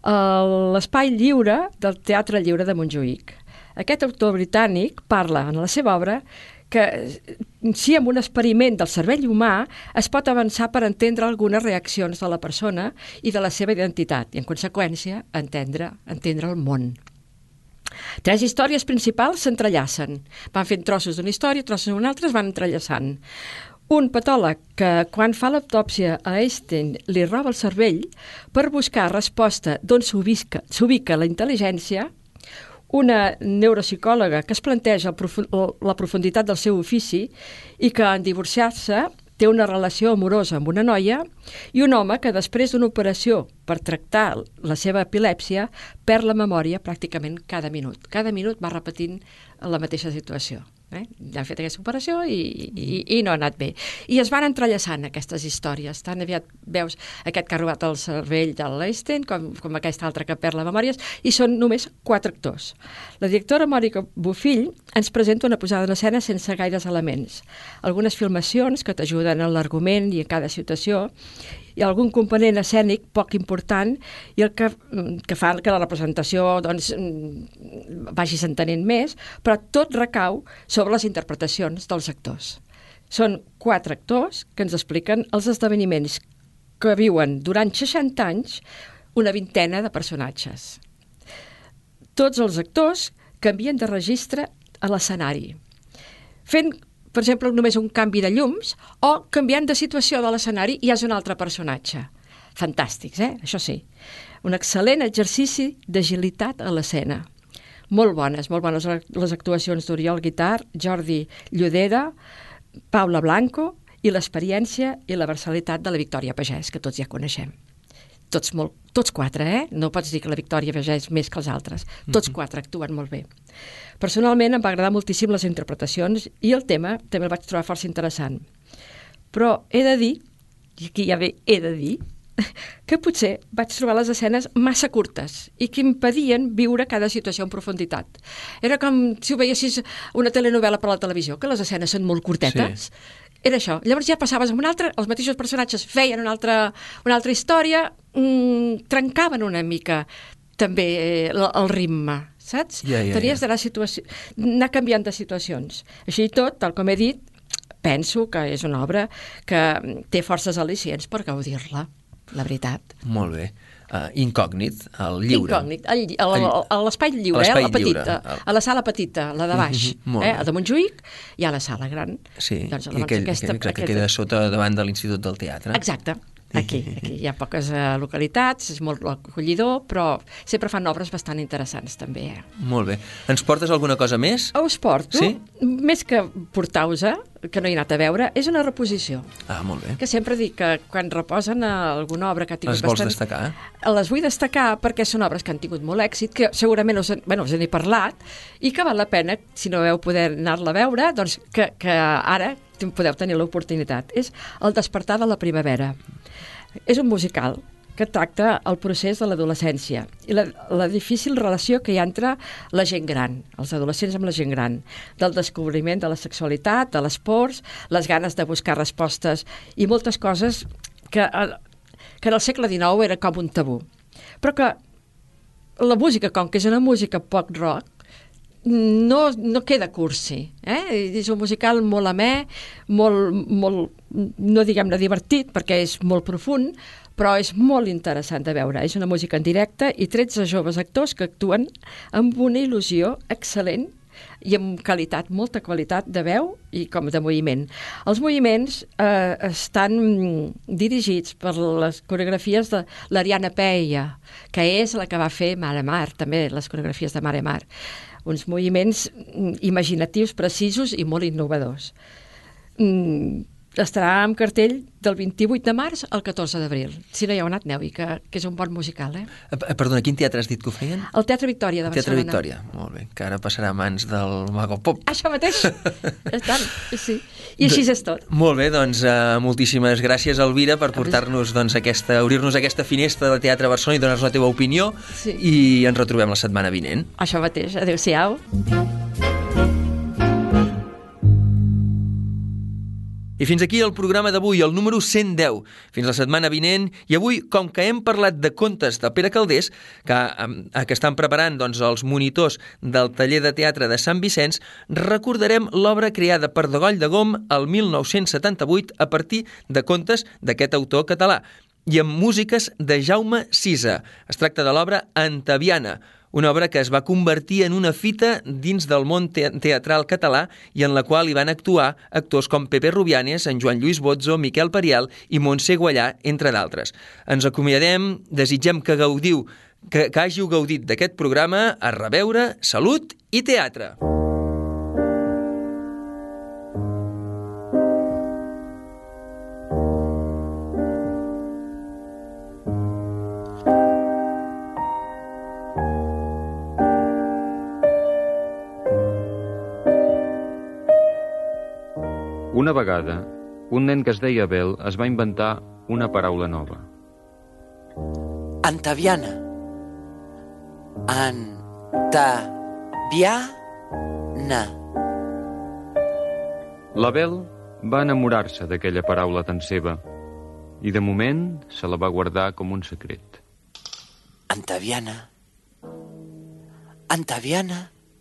J: L'espai lliure del Teatre Lliure de Montjuïc. Aquest autor britànic parla en la seva obra que si amb un experiment del cervell humà es pot avançar per entendre algunes reaccions de la persona i de la seva identitat i, en conseqüència, entendre, entendre el món. Tres històries principals s'entrellacen. Van fent trossos d'una història, trossos d'una altra, es van entrellaçant. Un patòleg que, quan fa l'autòpsia a Einstein, li roba el cervell per buscar resposta d'on s'ubica la intel·ligència, una neuropsicòloga que es planteja la profunditat del seu ofici i que, en divorciar-se, té una relació amorosa amb una noia, i un home que, després d'una operació per tractar la seva epilèpsia, perd la memòria pràcticament cada minut. Cada minut va repetint la mateixa situació. Eh? Ja han fet aquesta operació i, i, i no ha anat bé. I es van entrellaçant aquestes històries. Tan aviat veus aquest que ha robat el cervell de l'Einstein com, com aquesta altra que perd la memòria, i són només quatre actors. La directora Mònica Bofill ens presenta una posada en escena sense gaires elements. Algunes filmacions que t'ajuden en l'argument i en cada situació, i algun component escènic poc important i el que, que fa que la representació doncs, vagi s'entenent més, però tot recau sobre les interpretacions dels actors. Són quatre actors que ens expliquen els esdeveniments que viuen durant seixanta anys una vintena de personatges. Tots els actors canvien de registre a l'escenari, fent per exemple, només un canvi de llums, o canviant de situació de l'escenari i és un altre personatge. Fantàstics, eh? Això sí. Un excel·lent exercici d'agilitat a l'escena. Molt bones, molt bones les actuacions d'Oriol Guitart, Jordi Llodera, Paula Blanco, i l'experiència i la versatilitat de la Victòria Pagès, que tots ja coneixem. Tots, molt, tots quatre, eh? No pots dir que la Victòria Pagès més que els altres. Tots quatre actuen molt bé. Personalment em va agradar moltíssim les interpretacions i el tema també el vaig trobar força interessant. Però he de dir, i aquí ja ve he de dir, que potser vaig trobar les escenes massa curtes i que impedien viure cada situació en profunditat. Era com si ho veiessis una telenovela per la televisió, que les escenes són molt curtetes. Sí. Era això. Llavors ja passaves amb un altre, els mateixos personatges feien una altra, una altra història, mmm, trencaven una mica també el, el ritme, saps?
A: Ja, ja,
J: Tenies
A: ja.
J: d'anar situació... anar canviant de situacions. Així i tot, tal com he dit, penso que és una obra que té forces al·licients per gaudir-la, la veritat.
A: Molt bé. Uh, incògnit, el lliure.
J: Incògnit, el, el, el, el, l'espai lliure, eh, la petita,
A: lliure.
J: a la sala petita, la de baix,
A: mm-hmm,
J: eh, a de Montjuïc, hi ha la sala gran.
A: Sí,
J: doncs,
A: i aquell, aquesta, aquell, exacte, aquesta... queda sota davant de l'Institut del Teatre.
J: Exacte. Aquí, aquí hi ha poques uh, localitats, és molt acollidor, però sempre fan obres bastant interessants també. Eh?
A: Molt bé. Ens portes alguna cosa més?
J: Us porto,
A: sí?
J: Més que portar-vos-a, que no hi he anat a veure, és una reposició.
A: Ah, molt bé.
J: Que sempre dic que quan reposen alguna obra que ha tingut
A: les vols
J: bastant...
A: destacar?
J: Les vull destacar perquè són obres que han tingut molt èxit, que segurament us, bueno, us n'he parlat, i que val la pena, si no veu poder anar-la a veure, doncs que, que ara podeu tenir l'oportunitat. És El despertar de la primavera. És un musical que tracta el procés de l'adolescència i la, la difícil relació que hi ha entre la gent gran, els adolescents amb la gent gran, del descobriment de la sexualitat, de l'esport, les ganes de buscar respostes i moltes coses que, que en el segle dinou era com un tabú. Però que la música, com que és una música pop rock, no, no queda cursi, eh? És un musical molt amè, molt, molt, no diguem-ne divertit, perquè és molt profund, però és molt interessant de veure. És una música en directe i tretze joves actors que actuen amb una il·lusió excel·lent i amb qualitat, molta qualitat de veu i com de moviment. Els moviments eh, estan dirigits per les coreografies de l'Ariana Peia, que és la que va fer Mare Mar, també les coreografies de Mare Mar. Uns moviments imaginatius, precisos i molt innovadors. Mm, estarà en cartell del vint-i-vuit de març al catorze d'abril. Si no hi heu anat, aneu-hi, que, que és un bon musical, eh?
A: Perdona, quin teatre has dit que ho feien?
J: El Teatre Victòria de Barcelona.
A: Teatre Victòria, molt bé, que ara passarà a mans del Mago Pop.
J: Això mateix, tant, sí. I així és tot.
A: Molt bé, doncs uh, moltíssimes gràcies, Elvira, per portar-nos doncs, aquesta, obrir-nos aquesta finestra de Teatre Barcelona i donar-nos la teva opinió, sí. I ens retrobem la setmana vinent.
J: Això mateix, adéu-siau.
A: I fins aquí el programa d'avui, el número cent deu. Fins la setmana vinent. I avui, com que hem parlat de contes de Pere Calders, que, que estan preparant doncs, els monitors del taller de teatre de Sant Vicenç, recordarem l'obra creada per Degoll de Gom el mil nou-cents setanta-vuit a partir de contes d'aquest autor català i amb músiques de Jaume Sisa. Es tracta de l'obra Antaviana, una obra que es va convertir en una fita dins del món teatral català i en la qual hi van actuar actors com Pepe Rubianes, en Joan Lluís Bozzo, Miquel Parial i Montse Guallà, entre d'altres. Ens acomiadem, desitgem que gaudiu, que, que hàgiu gaudit d'aquest programa. A reveure, salut i teatre!
K: Una vegada, un nen que es deia Abel es va inventar una paraula nova.
L: Antaviana. An-ta-via-na.
K: L'Abel va enamorar-se d'aquella paraula tan seva i de moment se la va guardar com un secret.
L: Antaviana. Antaviana.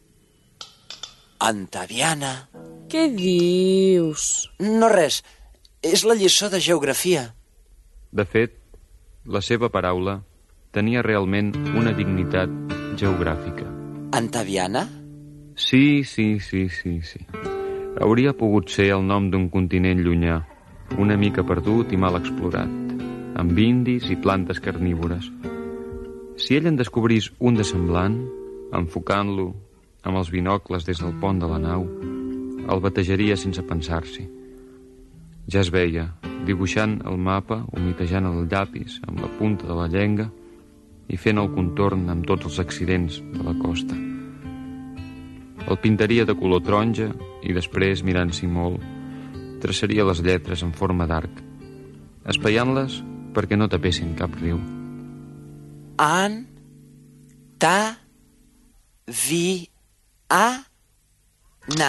L: Antaviana.
M: Què dius?
L: No res, és la lliçó de geografia.
K: De fet, la seva paraula tenia realment una dignitat geogràfica.
L: Antaviana?
K: Sí, sí, sí, sí, sí. Hauria pogut ser el nom d'un continent llunyà, una mica perdut i mal explorat, amb indis i plantes carnívores. Si ell en descobrís un de semblant, enfocant-lo amb els binocles des del pont de la nau, el batejaria sense pensar-s'hi. Ja es veia, dibuixant el mapa, humitejant el llapis amb la punta de la llenga i fent el contorn amb tots els accidents de la costa. El pintaria de color taronja i després, mirant-s'hi molt, traçaria les lletres en forma d'arc, espaiant-les perquè no tapessin cap riu.
L: An, ta, vi, a, na.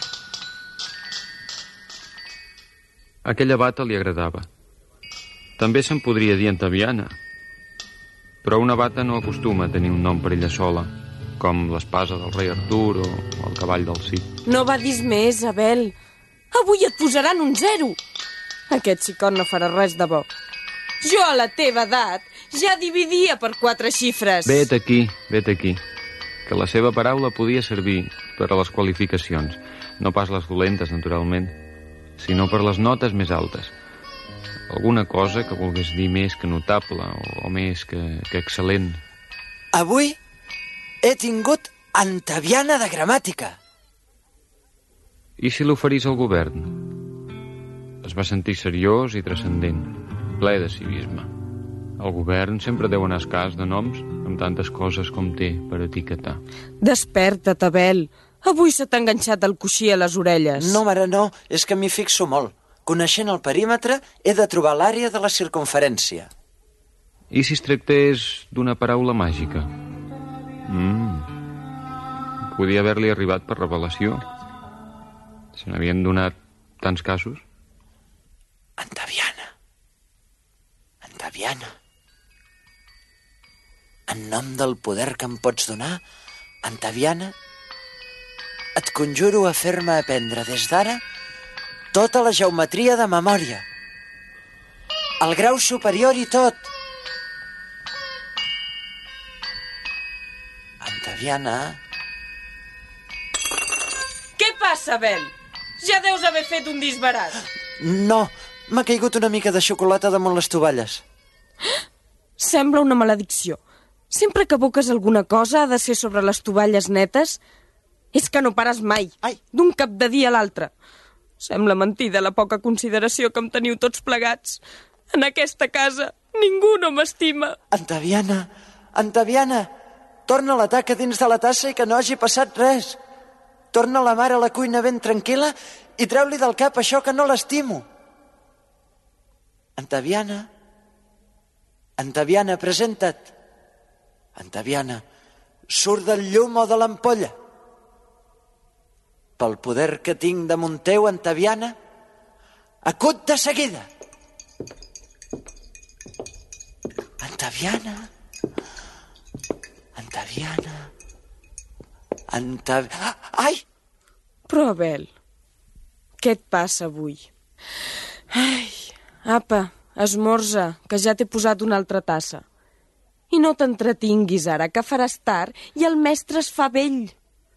K: Aquella bata li agradava. També se'n podria dir Antaviana, però una bata no acostuma a tenir un nom per ella sola, com l'espasa del rei Artur o el cavall del Cid.
M: No badis més, Abel. Avui et posaran un zero. Aquest xicot no farà res de bo. Jo, a la teva edat, ja dividia per quatre xifres.
K: Vet aquí, vet aquí, que la seva paraula podia servir per a les qualificacions, no pas les dolentes, naturalment, sinó per les notes més altes. Alguna cosa que volgués dir més que notable o, o més que, que excel·lent.
L: Avui he tingut Antaviana de gramàtica.
K: I si l'oferís al govern? Es va sentir seriós i transcendent, ple de civisme. El govern sempre deu anar escàs de noms amb tantes coses com té per etiquetar.
M: Desperta't, Abel. Avui se t'ha enganxat el coixí a les orelles.
L: No, mare, no. És que m'hi fixo molt. Coneixent el perímetre, he de trobar l'àrea de la circunferència.
K: I si es tractés d'una paraula màgica? Mm. Podia haver-li arribat per revelació. Se n'havien donat tants casos.
L: Antaviana. Antaviana. En nom del poder que em pots donar, Antaviana, et conjuro a fer-me aprendre des d'ara tota la geometria de memòria. El grau superior i tot. Antaviana...
M: Què passa, Bel? Ja deus haver fet un disbarat.
L: No, m'ha caigut una mica de xocolata damunt les tovalles.
M: Sembla una maledicció. Sempre que aboques alguna cosa ha de ser sobre les tovalles netes. És que no pares mai, d'un cap de dia a l'altre. Sembla mentida la poca consideració que em teniu tots plegats. En aquesta casa ningú no m'estima.
L: Antaviana, Antaviana, torna la taca dins de la tassa i que no hagi passat res. Torna la mare a la cuina ben tranquil·la i treu-li del cap això que no l'estimo. Antaviana, Antaviana, presenta't. Antaviana, surt del llum o de l'ampolla. Pel poder que tinc damunt teu, Antaviana, acut de seguida. Antaviana, Antaviana, Antaviana... Ai!
M: Però, Abel, què et passa avui? Ai, apa, esmorza, que ja t'he posat una altra tassa. I no t'entretinguis ara, que faràs tard i el mestre es fa vell.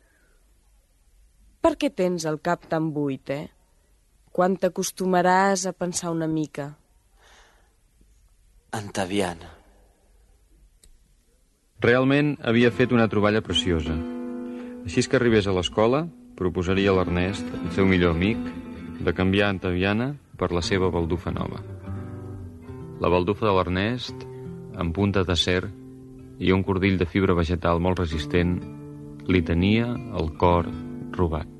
M: Per què tens el cap tan buit, eh? Quan t'acostumaràs a pensar una mica?
L: Antaviana.
K: Realment havia fet una troballa preciosa. Així que arribés a l'escola, proposaria a l'Ernest, el seu millor amic, de canviar Antaviana per la seva baldufa nova. La baldufa de l'Ernest, amb punta d'acer i un cordill de fibra vegetal molt resistent, li tenia el cor robat.